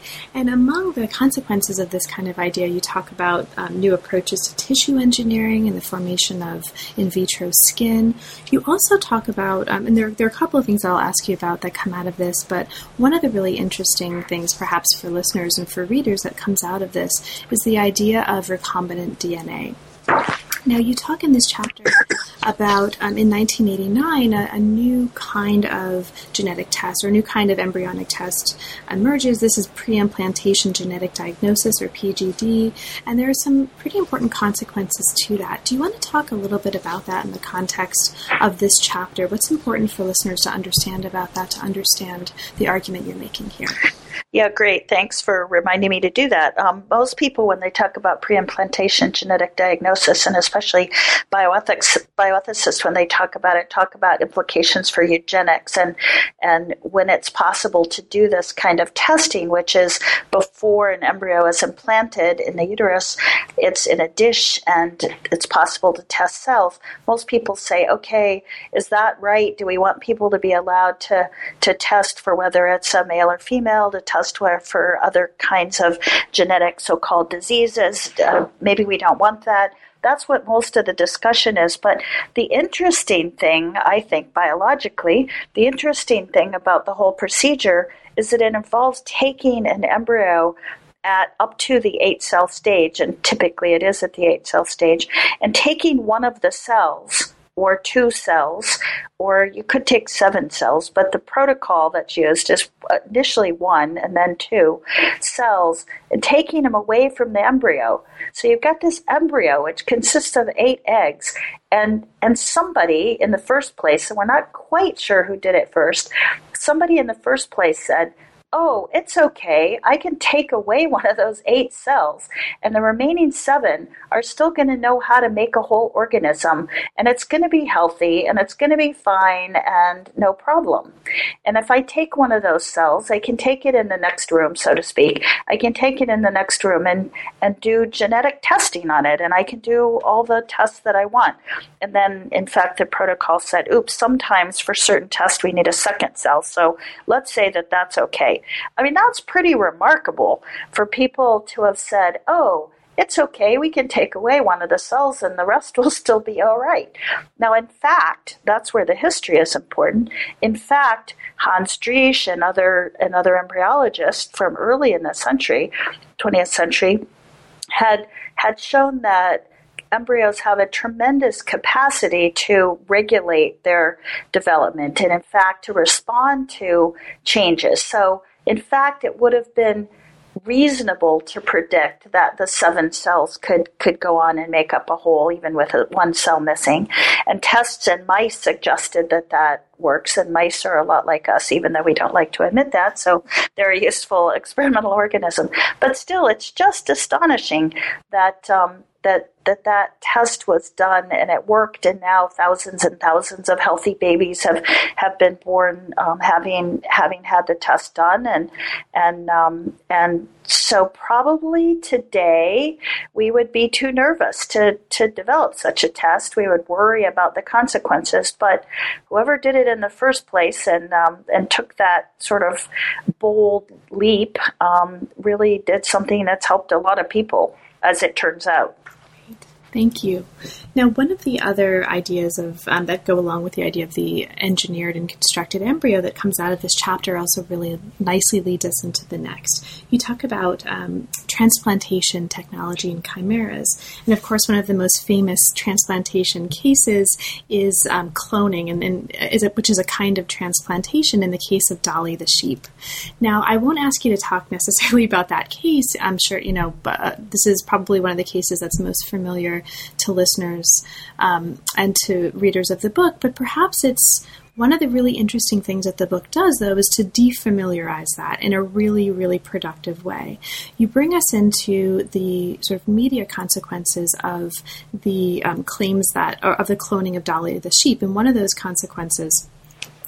And among the consequences of this kind of idea, you talk about new approaches to tissue engineering and the formation of in vitro skin. You also talk about, and there are a couple of things I'll ask you about that come out of this, but one of the really interesting things, perhaps for listeners and for readers, that comes out of this is the idea of recombinant DNA. Now, you talk in this chapter about, in 1989, a new kind of genetic test or a new kind of embryonic test emerges. This is pre-implantation genetic diagnosis, or PGD, and there are some pretty important consequences to that. Do you want to talk a little bit about that in the context of this chapter? What's important for listeners to understand about that, to understand the argument you're making here? Yeah, great. Thanks for reminding me to do that. Most people, when they talk about pre-implantation genetic diagnosis, and especially bioethicists, when they talk about implications for eugenics and when it's possible to do this kind of testing, which is before an embryo is implanted in the uterus, it's in a dish and it's possible to test cells. Most people say, okay, is that right? Do we want people to be allowed to test for whether it's a male or female, to test for other kinds of genetic so-called diseases? Maybe we don't want that. That's what most of the discussion is. But the interesting thing, I think, biologically, the interesting thing about the whole procedure is that it involves taking an embryo at up to the 8-cell stage, and typically it is at the 8-cell stage, and taking one of the cells, or 2 cells, or you could take 7 cells, but the protocol that's used is initially 1 and then 2 cells, and taking them away from the embryo. So you've got this embryo, which consists of 8 eggs, and somebody in the first place, and we're not quite sure who did it first, somebody in the first place said, oh, it's okay, I can take away one of those 8 cells, and the remaining 7 are still going to know how to make a whole organism, and it's going to be healthy, and it's going to be fine, and no problem. And if I take one of those cells, I can take it in the next room, so to speak. I can take it in the next room and do genetic testing on it, and I can do all the tests that I want. And then, in fact, the protocol said, oops, sometimes for certain tests we need a second cell, so let's say that that's okay. I mean, that's pretty remarkable for people to have said, oh, it's okay, we can take away one of the cells and the rest will still be all right. Now, in fact, that's where the history is important. In fact, Hans Driesch and other embryologists from early in the century, 20th century, had shown that embryos have a tremendous capacity to regulate their development and, in fact, to respond to changes. So, in fact, it would have been reasonable to predict that the 7 cells could go on and make up a whole, even with 1 cell missing. And tests in mice suggested that works, and mice are a lot like us, even though we don't like to admit that, so they're a useful experimental organism. But still, it's just astonishing that that test was done and it worked, and now thousands and thousands of healthy babies have been born having had the test done, and so probably today we would be too nervous to develop such a test. We would worry about the consequences, but whoever did it in the first place and took that sort of bold leap really did something that's helped a lot of people, as it turns out. Thank you. Now, one of the other ideas of that go along with the idea of the engineered and constructed embryo that comes out of this chapter also really nicely leads us into the next. You talk about transplantation technology and chimeras. And of course, one of the most famous transplantation cases is cloning, which is a kind of transplantation in the case of Dolly the sheep. Now, I won't ask you to talk necessarily about that case. I'm sure, but this is probably one of the cases that's most familiar to listeners and to readers of the book, but perhaps it's one of the really interesting things that the book does, though, is to defamiliarize that in a really, really productive way. You bring us into the sort of media consequences of the claims of the cloning of Dolly the sheep, and one of those consequences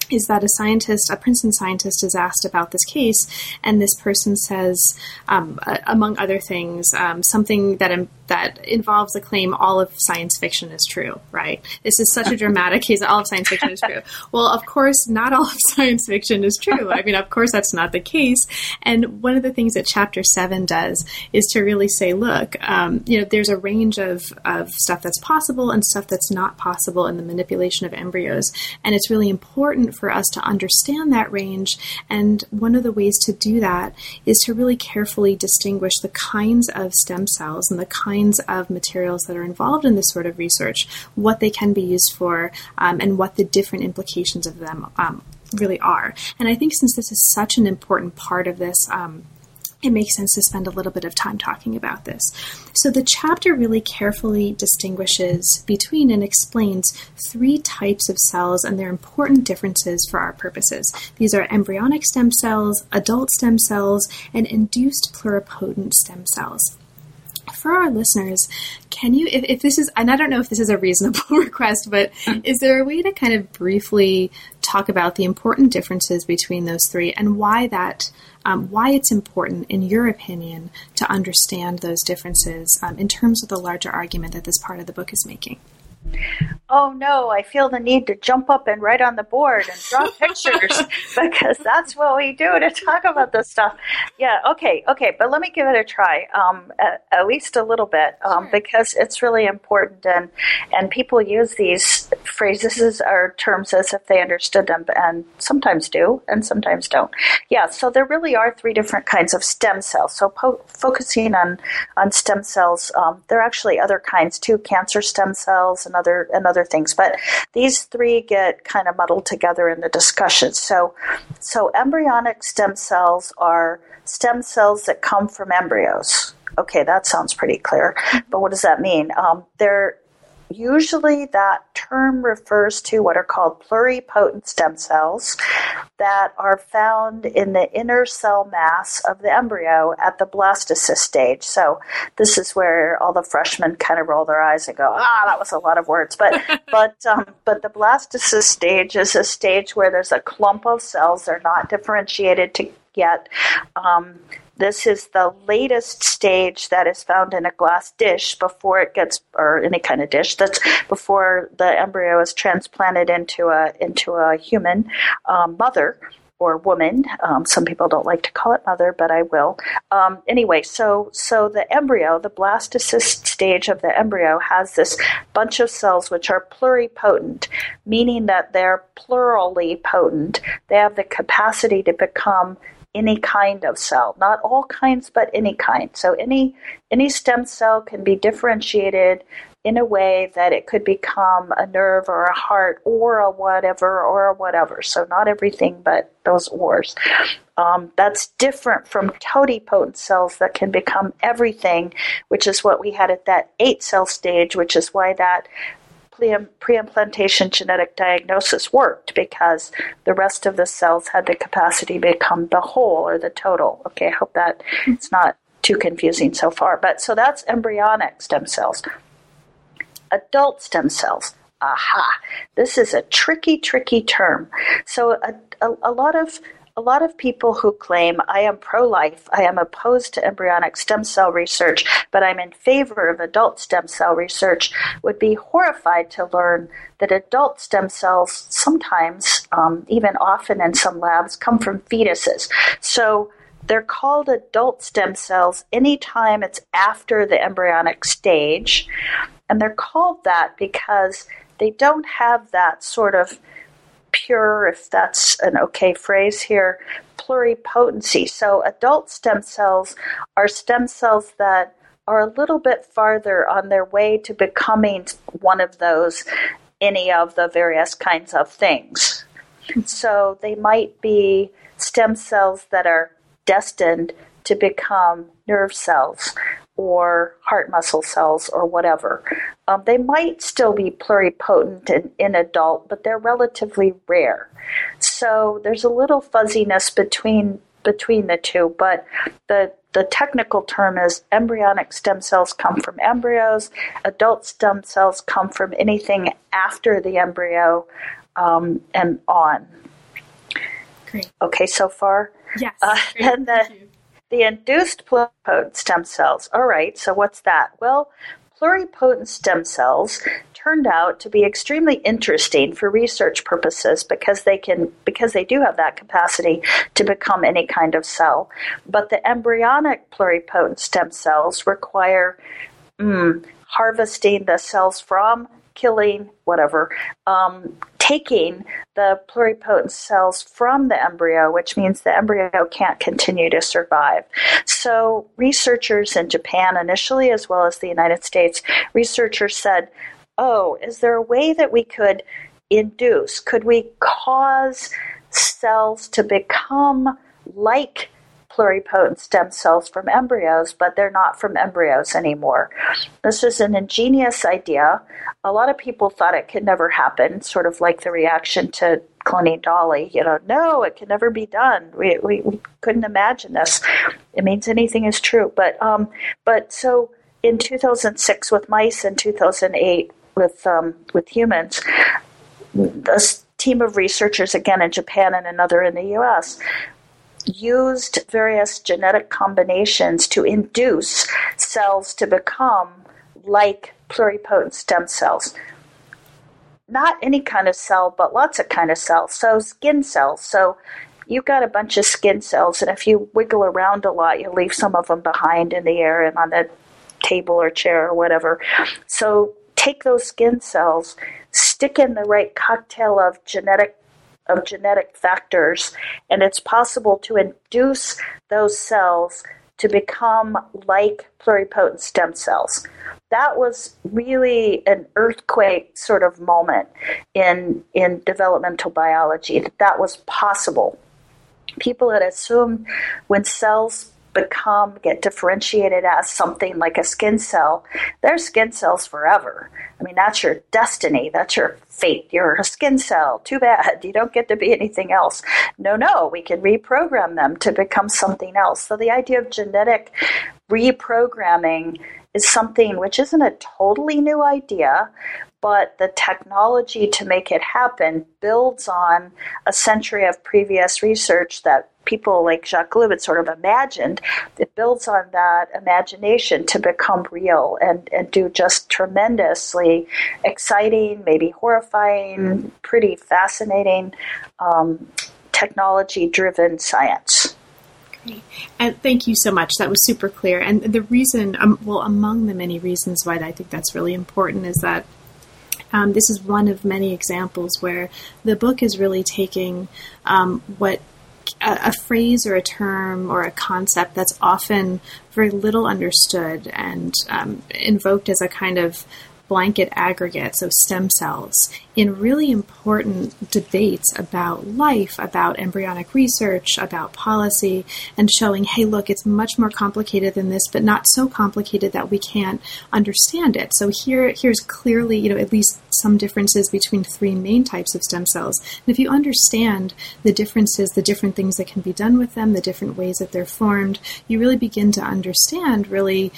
is that a Princeton scientist is asked about this case, and this person says, among other things, something that involves the claim all of science fiction is true, right? This is such a dramatic case that all of science fiction is true. Well, of course, not all of science fiction is true. I mean, of course, that's not the case. And one of the things that Chapter 7 does is to really say, look, there's a range of stuff that's possible and stuff that's not possible in the manipulation of embryos. And it's really important for us to understand that range. And one of the ways to do that is to really carefully distinguish the kinds of stem cells and the kinds of materials that are involved in this sort of research, what they can be used for, and what the different implications of them really are. And I think since this is such an important part of this, it makes sense to spend a little bit of time talking about this. So the chapter really carefully distinguishes between and explains 3 types of cells and their important differences for our purposes. These are embryonic stem cells, adult stem cells, and induced pluripotent stem cells. For our listeners, can you, if this is, and I don't know if this is a reasonable request, but is there a way to kind of briefly talk about the important differences between those 3 and why it's important, in your opinion, to understand those differences in terms of the larger argument that this part of the book is making? Oh no, I feel the need to jump up and write on the board and draw pictures because that's what we do to talk about this stuff. Yeah, okay, but let me give it a try, at least a little bit, because it's really important, and people use these phrases or terms as if they understood them, and sometimes do, and sometimes don't. Yeah, so there really are 3 different kinds of stem cells. So focusing on stem cells, there are actually other kinds too, cancer stem cells and other things, but these 3 get kind of muddled together in the discussion. So embryonic stem cells are stem cells that come from embryos. Okay, that sounds pretty clear, but what does that mean? Usually that term refers to what are called pluripotent stem cells that are found in the inner cell mass of the embryo at the blastocyst stage. So this is where all the freshmen kind of roll their eyes and go, that was a lot of words. But the blastocyst stage is a stage where there's a clump of cells. They're not differentiated yet. This is the latest stage that is found in a glass dish before it gets, or any kind of dish, that's before the embryo is transplanted into a human mother or woman. Some people don't like to call it mother, but I will. Anyway, so the embryo, the blastocyst stage of the embryo, has this bunch of cells which are pluripotent, meaning that they're plurally potent. They have the capacity to become any kind of cell, not all kinds, but any kind. So any stem cell can be differentiated in a way that it could become a nerve or a heart or a whatever. So not everything, but those ors. That's different from totipotent cells that can become everything, which is what we had at that 8-cell stage, which is why that pre-implantation genetic diagnosis worked, because the rest of the cells had the capacity to become the whole or the total. Okay, I hope that it's not too confusing so far. But so that's embryonic stem cells. Adult stem cells. Aha! This is a tricky term. So a lot of people who claim, I am pro-life, I am opposed to embryonic stem cell research, but I'm in favor of adult stem cell research, would be horrified to learn that adult stem cells sometimes, even often in some labs, come from fetuses. So they're called adult stem cells anytime it's after the embryonic stage, and they're called that because they don't have that sort of pure, if that's an okay phrase here, pluripotency. So adult stem cells are stem cells that are a little bit farther on their way to becoming one of those, any of the various kinds of things. So they might be stem cells that are destined to become nerve cells or heart muscle cells or whatever. They might still be pluripotent in adult, but they're relatively rare. So there's a little fuzziness between the two, but the technical term is embryonic stem cells come from embryos, adult stem cells come from anything after the embryo and on. Great. Okay, so far? Yes. Then the induced pluripotent stem cells. All right, so what's that? Well, pluripotent stem cells turned out to be extremely interesting for research purposes because they do have that capacity to become any kind of cell. But the embryonic pluripotent stem cells require harvesting the cells from, killing, whatever, taking the pluripotent cells from the embryo, which means the embryo can't continue to survive. So researchers in Japan initially, as well as the United States, researchers said, is there a way that we could could we cause cells to become like pluripotent stem cells from embryos, but they're not from embryos anymore? This is an ingenious idea. A lot of people thought it could never happen, sort of like the reaction to cloning Dolly. No, it can never be done. We couldn't imagine this. It means anything is true. But so in 2006 with mice and 2008 with humans, this team of researchers, again in Japan and another in the U.S., used various genetic combinations to induce cells to become like pluripotent stem cells. Not any kind of cell, but lots of kind of cells. So skin cells. So you've got a bunch of skin cells, and if you wiggle around a lot, you'll leave some of them behind in the air and on the table or chair or whatever. So take those skin cells, stick in the right cocktail of genetic factors, and it's possible to induce those cells to become like pluripotent stem cells. That was really an earthquake sort of moment in developmental biology, that was possible. People had assumed when cells get differentiated as something like a skin cell, they're skin cells forever. I mean, that's your destiny. That's your fate. You're a skin cell. Too bad. You don't get to be anything else. No, we can reprogram them to become something else. So the idea of genetic reprogramming is something which isn't a totally new idea, but the technology to make it happen builds on a century of previous research that people like Jacques Ellul sort of imagined. It builds on that imagination to become real and do just tremendously exciting, maybe horrifying, pretty fascinating technology-driven science. Great. And thank you so much. That was super clear. And the reason, among the many reasons why I think that's really important is that this is one of many examples where the book is really taking what a phrase or a term or a concept that's often very little understood and invoked as a kind of blanket aggregate, so stem cells, in really important debates about life, about embryonic research, about policy, and showing, hey, look, it's much more complicated than this, but not so complicated that we can't understand it. So here's clearly, at least some differences between three main types of stem cells. And if you understand the differences, the different things that can be done with them, the different ways that they're formed, you really begin to understand really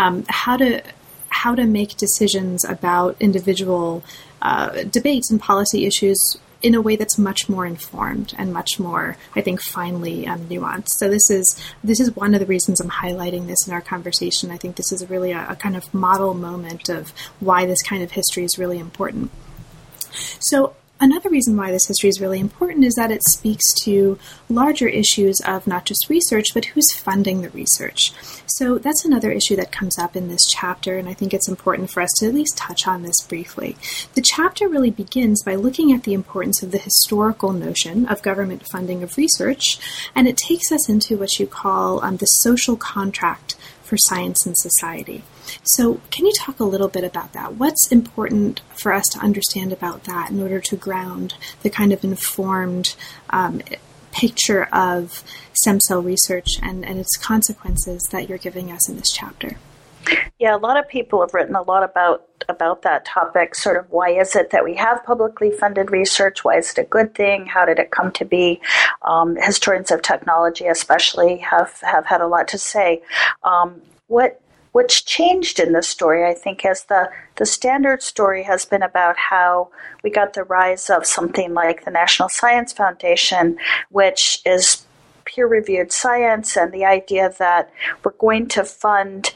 how to make decisions about individual debates and policy issues in a way that's much more informed and much more, I think, finely nuanced. So this is one of the reasons I'm highlighting this in our conversation. I think this is really a kind of model moment of why this kind of history is really important. So another reason why this history is really important is that it speaks to larger issues of not just research, but who's funding the research. So that's another issue that comes up in this chapter, and I think it's important for us to at least touch on this briefly. The chapter really begins by looking at the importance of the historical notion of government funding of research, and it takes us into what you call the social contract for science and society. So can you talk a little bit about that? What's important for us to understand about that in order to ground the kind of informed picture of stem cell research and its consequences that you're giving us in this chapter? Yeah, a lot of people have written a lot about that topic, sort of why is it that we have publicly funded research? Why is it a good thing? How did it come to be? Historians of technology especially have had a lot to say. what's changed in this story, I think, is the standard story has been about how we got the rise of something like the National Science Foundation, which is peer-reviewed science, and the idea that we're going to fund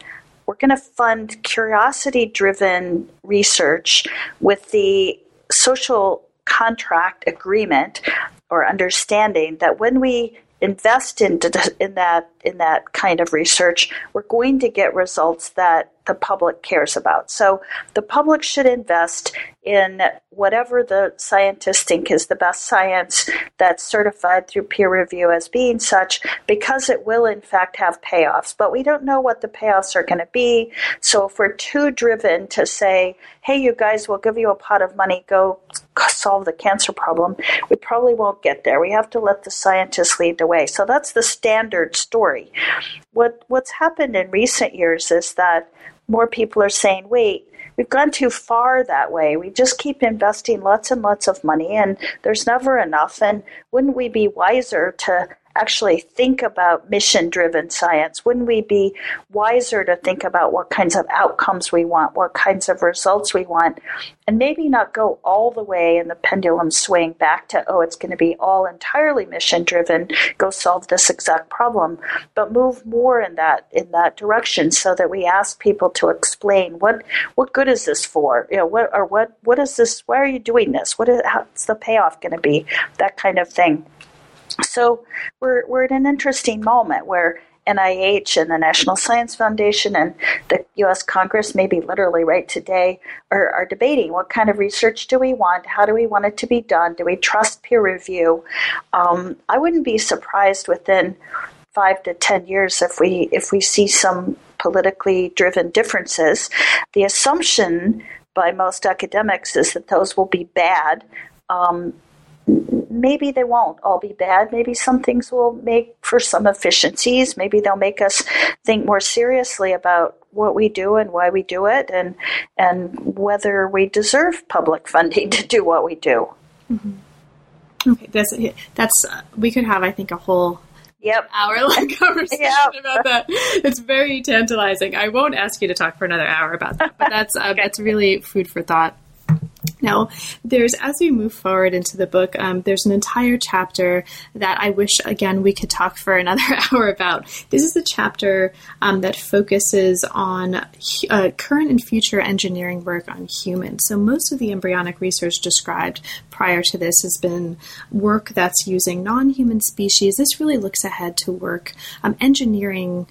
curiosity-driven research with the social contract agreement or understanding that when we invest in that kind of research, we're going to get results that the public cares about. So the public should invest in whatever the scientists think is the best science that's certified through peer review as being such, because it will in fact have payoffs. But we don't know what the payoffs are going to be. So if we're too driven to say, hey, you guys, we'll give you a pot of money, go solve the cancer problem, we probably won't get there. We have to let the scientists lead the way. So that's the standard story. What's happened in recent years is that more people are saying, wait, we've gone too far that way. We just keep investing lots and lots of money, and there's never enough. And wouldn't we be wiser to actually think about mission-driven science? Wouldn't we be wiser to think about what kinds of outcomes we want, what kinds of results we want, and maybe not go all the way in the pendulum swing back to, oh, it's going to be all entirely mission-driven, go solve this exact problem, but move more in that direction so that we ask people to explain what good is this for? What is this? Why are you doing this? How's the payoff going to be? That kind of thing. So we're at an interesting moment where NIH and the National Science Foundation and the U.S. Congress, maybe literally right today, are debating what kind of research do we want? How do we want it to be done? Do we trust peer review? I wouldn't be surprised within 5 to 10 years if we see some politically driven differences. The assumption by most academics is that those will be bad. Maybe they won't all be bad. Maybe some things will make for some efficiencies. Maybe they'll make us think more seriously about what we do and why we do it, and whether we deserve public funding to do what we do. Mm-hmm. Okay, that's we could have, I think, a whole hour-long conversation about that. It's very tantalizing. I won't ask you to talk for another hour about that, but that's really food for thought. Now, as we move forward into the book, there's an entire chapter that I wish, again, we could talk for another hour about. This is the chapter that focuses on current and future engineering work on humans. So most of the embryonic research described prior to this has been work that's using non-human species. This really looks ahead to work engineering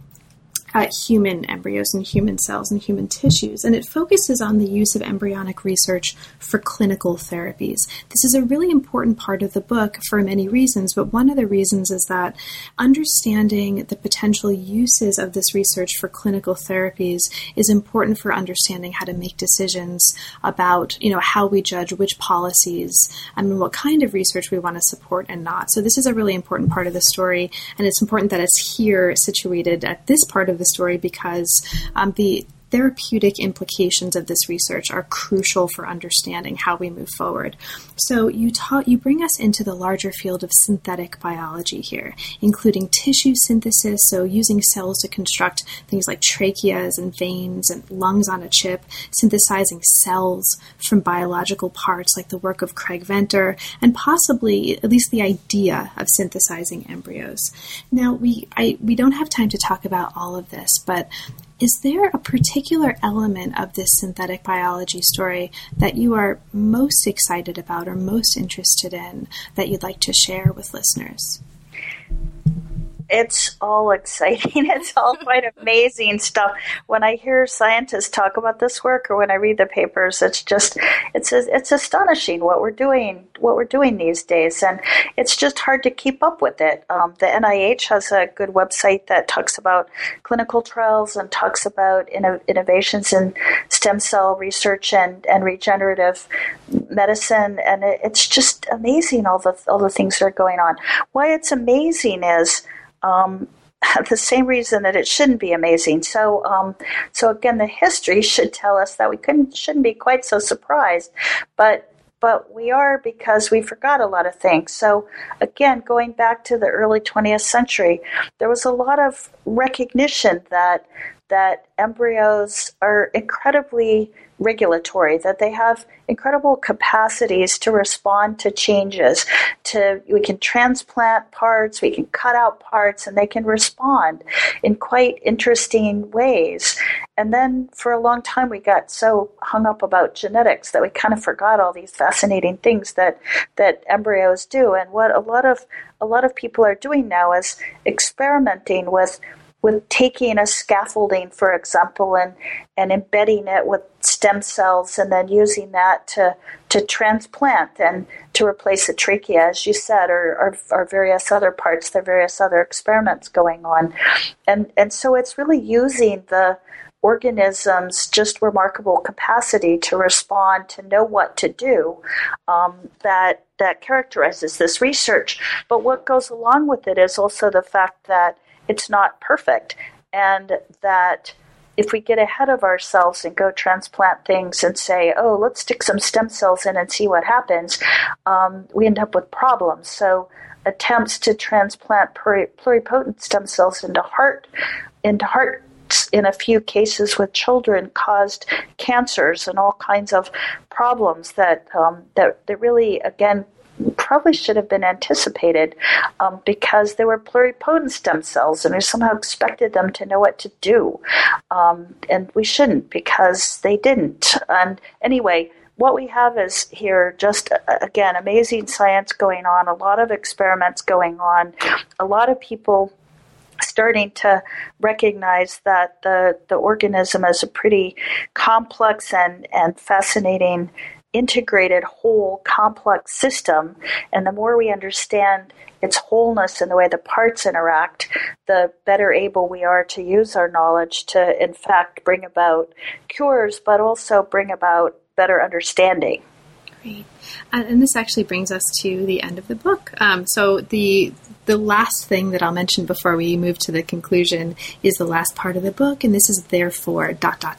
human embryos and human cells and human tissues, and it focuses on the use of embryonic research for clinical therapies. This is a really important part of the book for many reasons, but one of the reasons is that understanding the potential uses of this research for clinical therapies is important for understanding how to make decisions about, how we judge which policies and what kind of research we want to support and not. So this is a really important part of the story, and it's important that it's here situated at this part of the story because the therapeutic implications of this research are crucial for understanding how we move forward. So you bring us into the larger field of synthetic biology here, including tissue synthesis, so using cells to construct things like tracheas and veins and lungs on a chip, synthesizing cells from biological parts like the work of Craig Venter, and possibly at least the idea of synthesizing embryos. Now, we don't have time to talk about all of this, but is there a particular element of this synthetic biology story that you are most excited about or most interested in that you'd like to share with listeners? It's all exciting. It's all quite amazing stuff. When I hear scientists talk about this work or when I read the papers, it's astonishing what we're doing these days. And it's just hard to keep up with it. The NIH has a good website that talks about clinical trials and talks about innovations in stem cell research and regenerative medicine. And it's just amazing all the things that are going on. Why it's amazing is the same reason that it shouldn't be amazing. So again, the history should tell us that we shouldn't be quite so surprised, but we are, because we forgot a lot of things. So again, going back to the early 20th century, there was a lot of recognition that that embryos are incredibly regulatory, that they have incredible capacities to respond to changes. We can transplant parts, we can cut out parts, and they can respond in quite interesting ways. And then for a long time, we got so hung up about genetics that we kind of forgot all these fascinating things that embryos do. And what a lot of people are doing now is experimenting with taking a scaffolding, for example, and embedding it with stem cells and then using that to transplant and to replace the trachea, as you said, or various other parts. There are various other experiments going on. And so it's really using the organism's just remarkable capacity to respond, to know what to do, that characterizes this research. But what goes along with it is also the fact that it's not perfect, and that if we get ahead of ourselves and go transplant things and say, oh, let's stick some stem cells in and see what happens, we end up with problems. So attempts to transplant pluripotent stem cells into hearts in a few cases with children caused cancers and all kinds of problems that really, again, probably should have been anticipated because they were pluripotent stem cells and we somehow expected them to know what to do. And we shouldn't, because they didn't. And anyway, what we have is here just, again, amazing science going on, a lot of experiments going on, a lot of people starting to recognize that the organism is a pretty complex and fascinating integrated, whole, complex system. And the more we understand its wholeness and the way the parts interact, the better able we are to use our knowledge to, in fact, bring about cures, but also bring about better understanding. Great. And this actually brings us to the end of the book. So the last thing that I'll mention before we move to the conclusion is the last part of the book, and this is therefore ...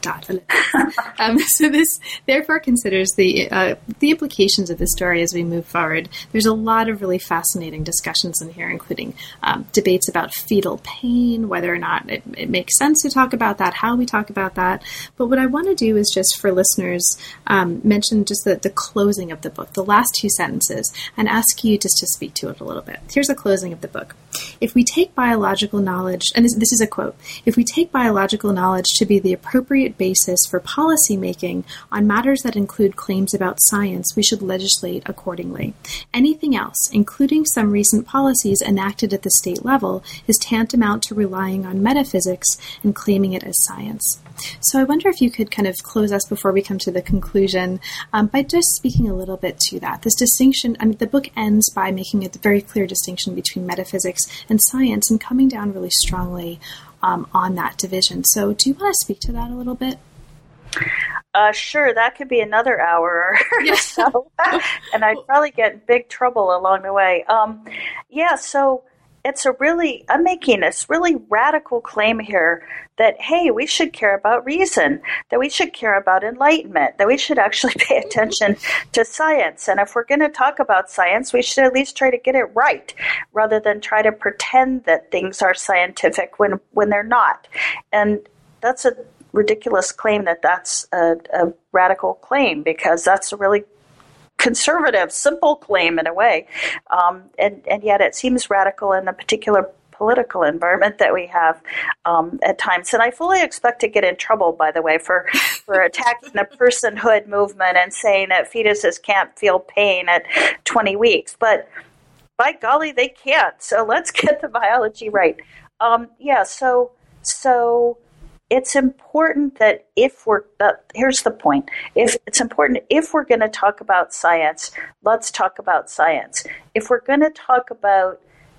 So this therefore considers the implications of the story as we move forward. There's a lot of really fascinating discussions in here, including debates about fetal pain, whether or not it makes sense to talk about that, how we talk about that. But what I want to do is just for listeners mention just the closing of the book, the last two sentences, and ask you just to speak to it a little bit. Here's the closing of the book. If we take biological knowledge, and this is a quote, if we take biological knowledge to be the appropriate basis for policy making on matters that include claims about science, we should legislate accordingly. Anything else, including some recent policies enacted at the state level, is tantamount to relying on metaphysics and claiming it as science. So I wonder if you could kind of close us before we come to the conclusion by just speaking a little bit to that. This distinction, I mean, the book ends by making a very clear distinction between metaphysics and science and coming down really strongly on that division. So do you want to speak to that a little bit? Sure, that could be another hour or so, and I'd probably get in big trouble along the way. So I'm making this really radical claim here that, hey, we should care about reason, that we should care about enlightenment, that we should actually pay attention to science. And if we're going to talk about science, we should at least try to get it right rather than try to pretend that things are scientific when they're not. And that's a ridiculous claim that's a radical claim, because that's a really conservative, simple claim in a way. And yet it seems radical in the particular political environment that we have at times. And I fully expect to get in trouble, by the way, for attacking the personhood movement and saying that fetuses can't feel pain at 20 weeks. But by golly, they can't. So let's get the biology right. So it's important that here's the point. It's important if we're going to talk about science, let's talk about science. If we're going to talk about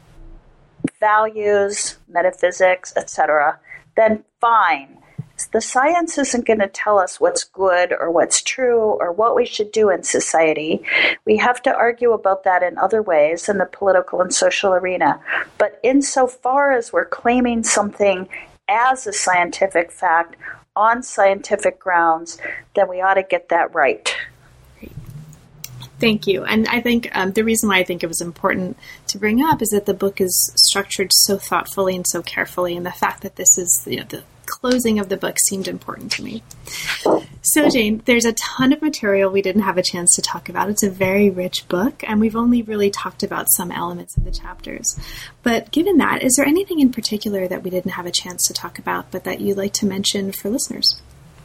values, metaphysics, etc., then fine. The science isn't going to tell us what's good or what's true or what we should do in society. We have to argue about that in other ways in the political and social arena. But insofar as we're claiming something as a scientific fact on scientific grounds, then we ought to get that right. Thank you. And I think the reason why I think it was important to bring up is that the book is structured so thoughtfully and so carefully, and the fact that this is the closing of the book seemed important to me. So, Jane, there's a ton of material we didn't have a chance to talk about. It's a very rich book, and we've only really talked about some elements of the chapters. But given that, is there anything in particular that we didn't have a chance to talk about, but that you'd like to mention for listeners?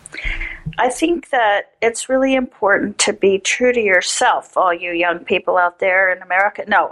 I think that it's really important to be true to yourself, all you young people out there in America. No,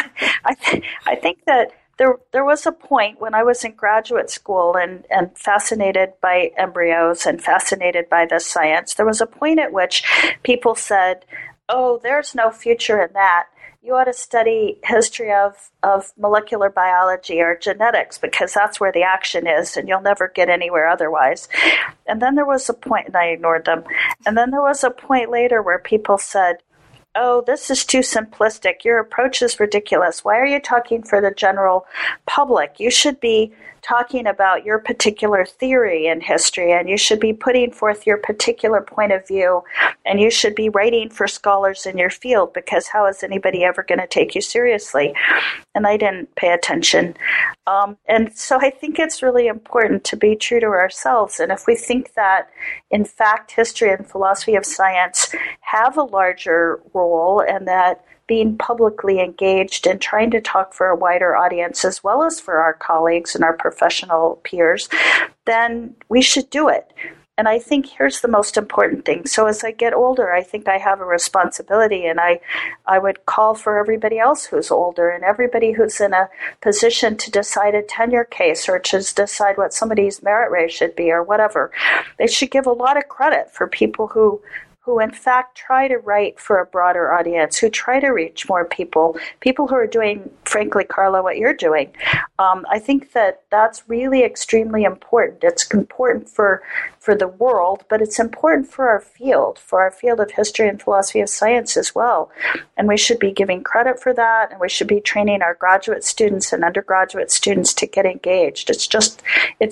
I think that there was a point when I was in graduate school and fascinated by embryos and fascinated by this science. There was a point at which people said, oh, there's no future in that. You ought to study history of molecular biology or genetics because that's where the action is and you'll never get anywhere otherwise. And then there was a point, and I ignored them, and then there was a point later where people said, oh, this is too simplistic. Your approach is ridiculous. Why are you talking for the general public? You should be talking about your particular theory in history, and you should be putting forth your particular point of view, and you should be writing for scholars in your field, because how is anybody ever going to take you seriously? And I didn't pay attention. And so I think it's really important to be true to ourselves. And if we think that, in fact, history and philosophy of science have a larger role, and that being publicly engaged and trying to talk for a wider audience as well as for our colleagues and our professional peers, then we should do it. And I think here's the most important thing. So as I get older, I think I have a responsibility, and I would call for everybody else who's older and everybody who's in a position to decide a tenure case or to decide what somebody's merit raise should be or whatever. They should give a lot of credit for people who in fact try to write for a broader audience, who try to reach more people who are doing, frankly, Carla, what you're doing. I think that that's really extremely important. It's important for the world, but it's important for our field of history and philosophy of science as well. And we should be giving credit for that, and we should be training our graduate students and undergraduate students to get engaged. It's just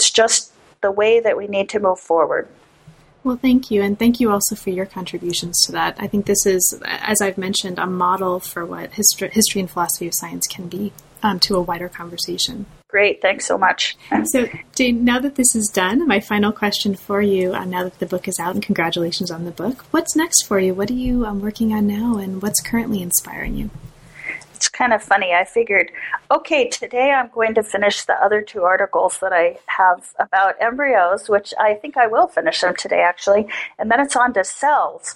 the way that we need to move forward. Well, thank you. And thank you also for your contributions to that. I think this is, as I've mentioned, a model for what history and philosophy of science can be to a wider conversation. Great. Thanks so much. So, Jane, now that this is done, my final question for you, now that the book is out, and congratulations on the book, what's next for you? What are you working on now, and what's currently inspiring you? It's kind of funny. I figured, okay, today I'm going to finish the other 2 articles that I have about embryos, which I think I will finish them today, actually. And then it's on to cells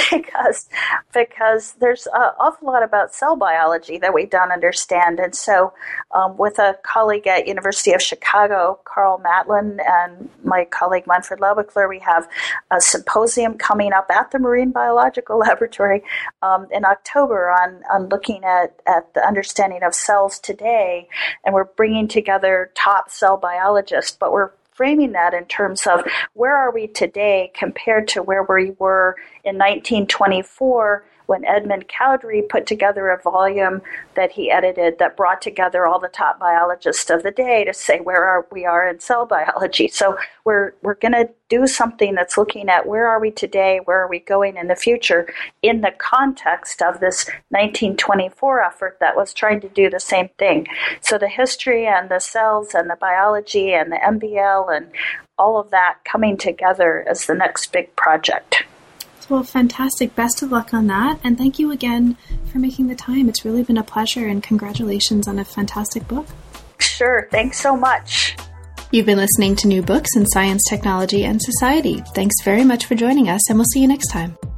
because there's an awful lot about cell biology that we don't understand. And so with a colleague at University of Chicago, Carl Matlin, and my colleague Manfred Laubichler, we have a symposium coming up at the Marine Biological Laboratory in October on looking at the understanding of cells today, and we're bringing together top cell biologists, but we're framing that in terms of where are we today compared to where we were in 1924 when Edmund Cowdery put together a volume that he edited that brought together all the top biologists of the day to say where we are in cell biology. So we're going to do something that's looking at where are we today, where are we going in the future in the context of this 1924 effort that was trying to do the same thing. So the history and the cells and the biology and the MBL and all of that coming together as the next big project. Well, fantastic. Best of luck on that. And thank you again for making the time. It's really been a pleasure, and congratulations on a fantastic book. Sure. Thanks so much. You've been listening to New Books in Science, Technology, and Society. Thanks very much for joining us, and we'll see you next time.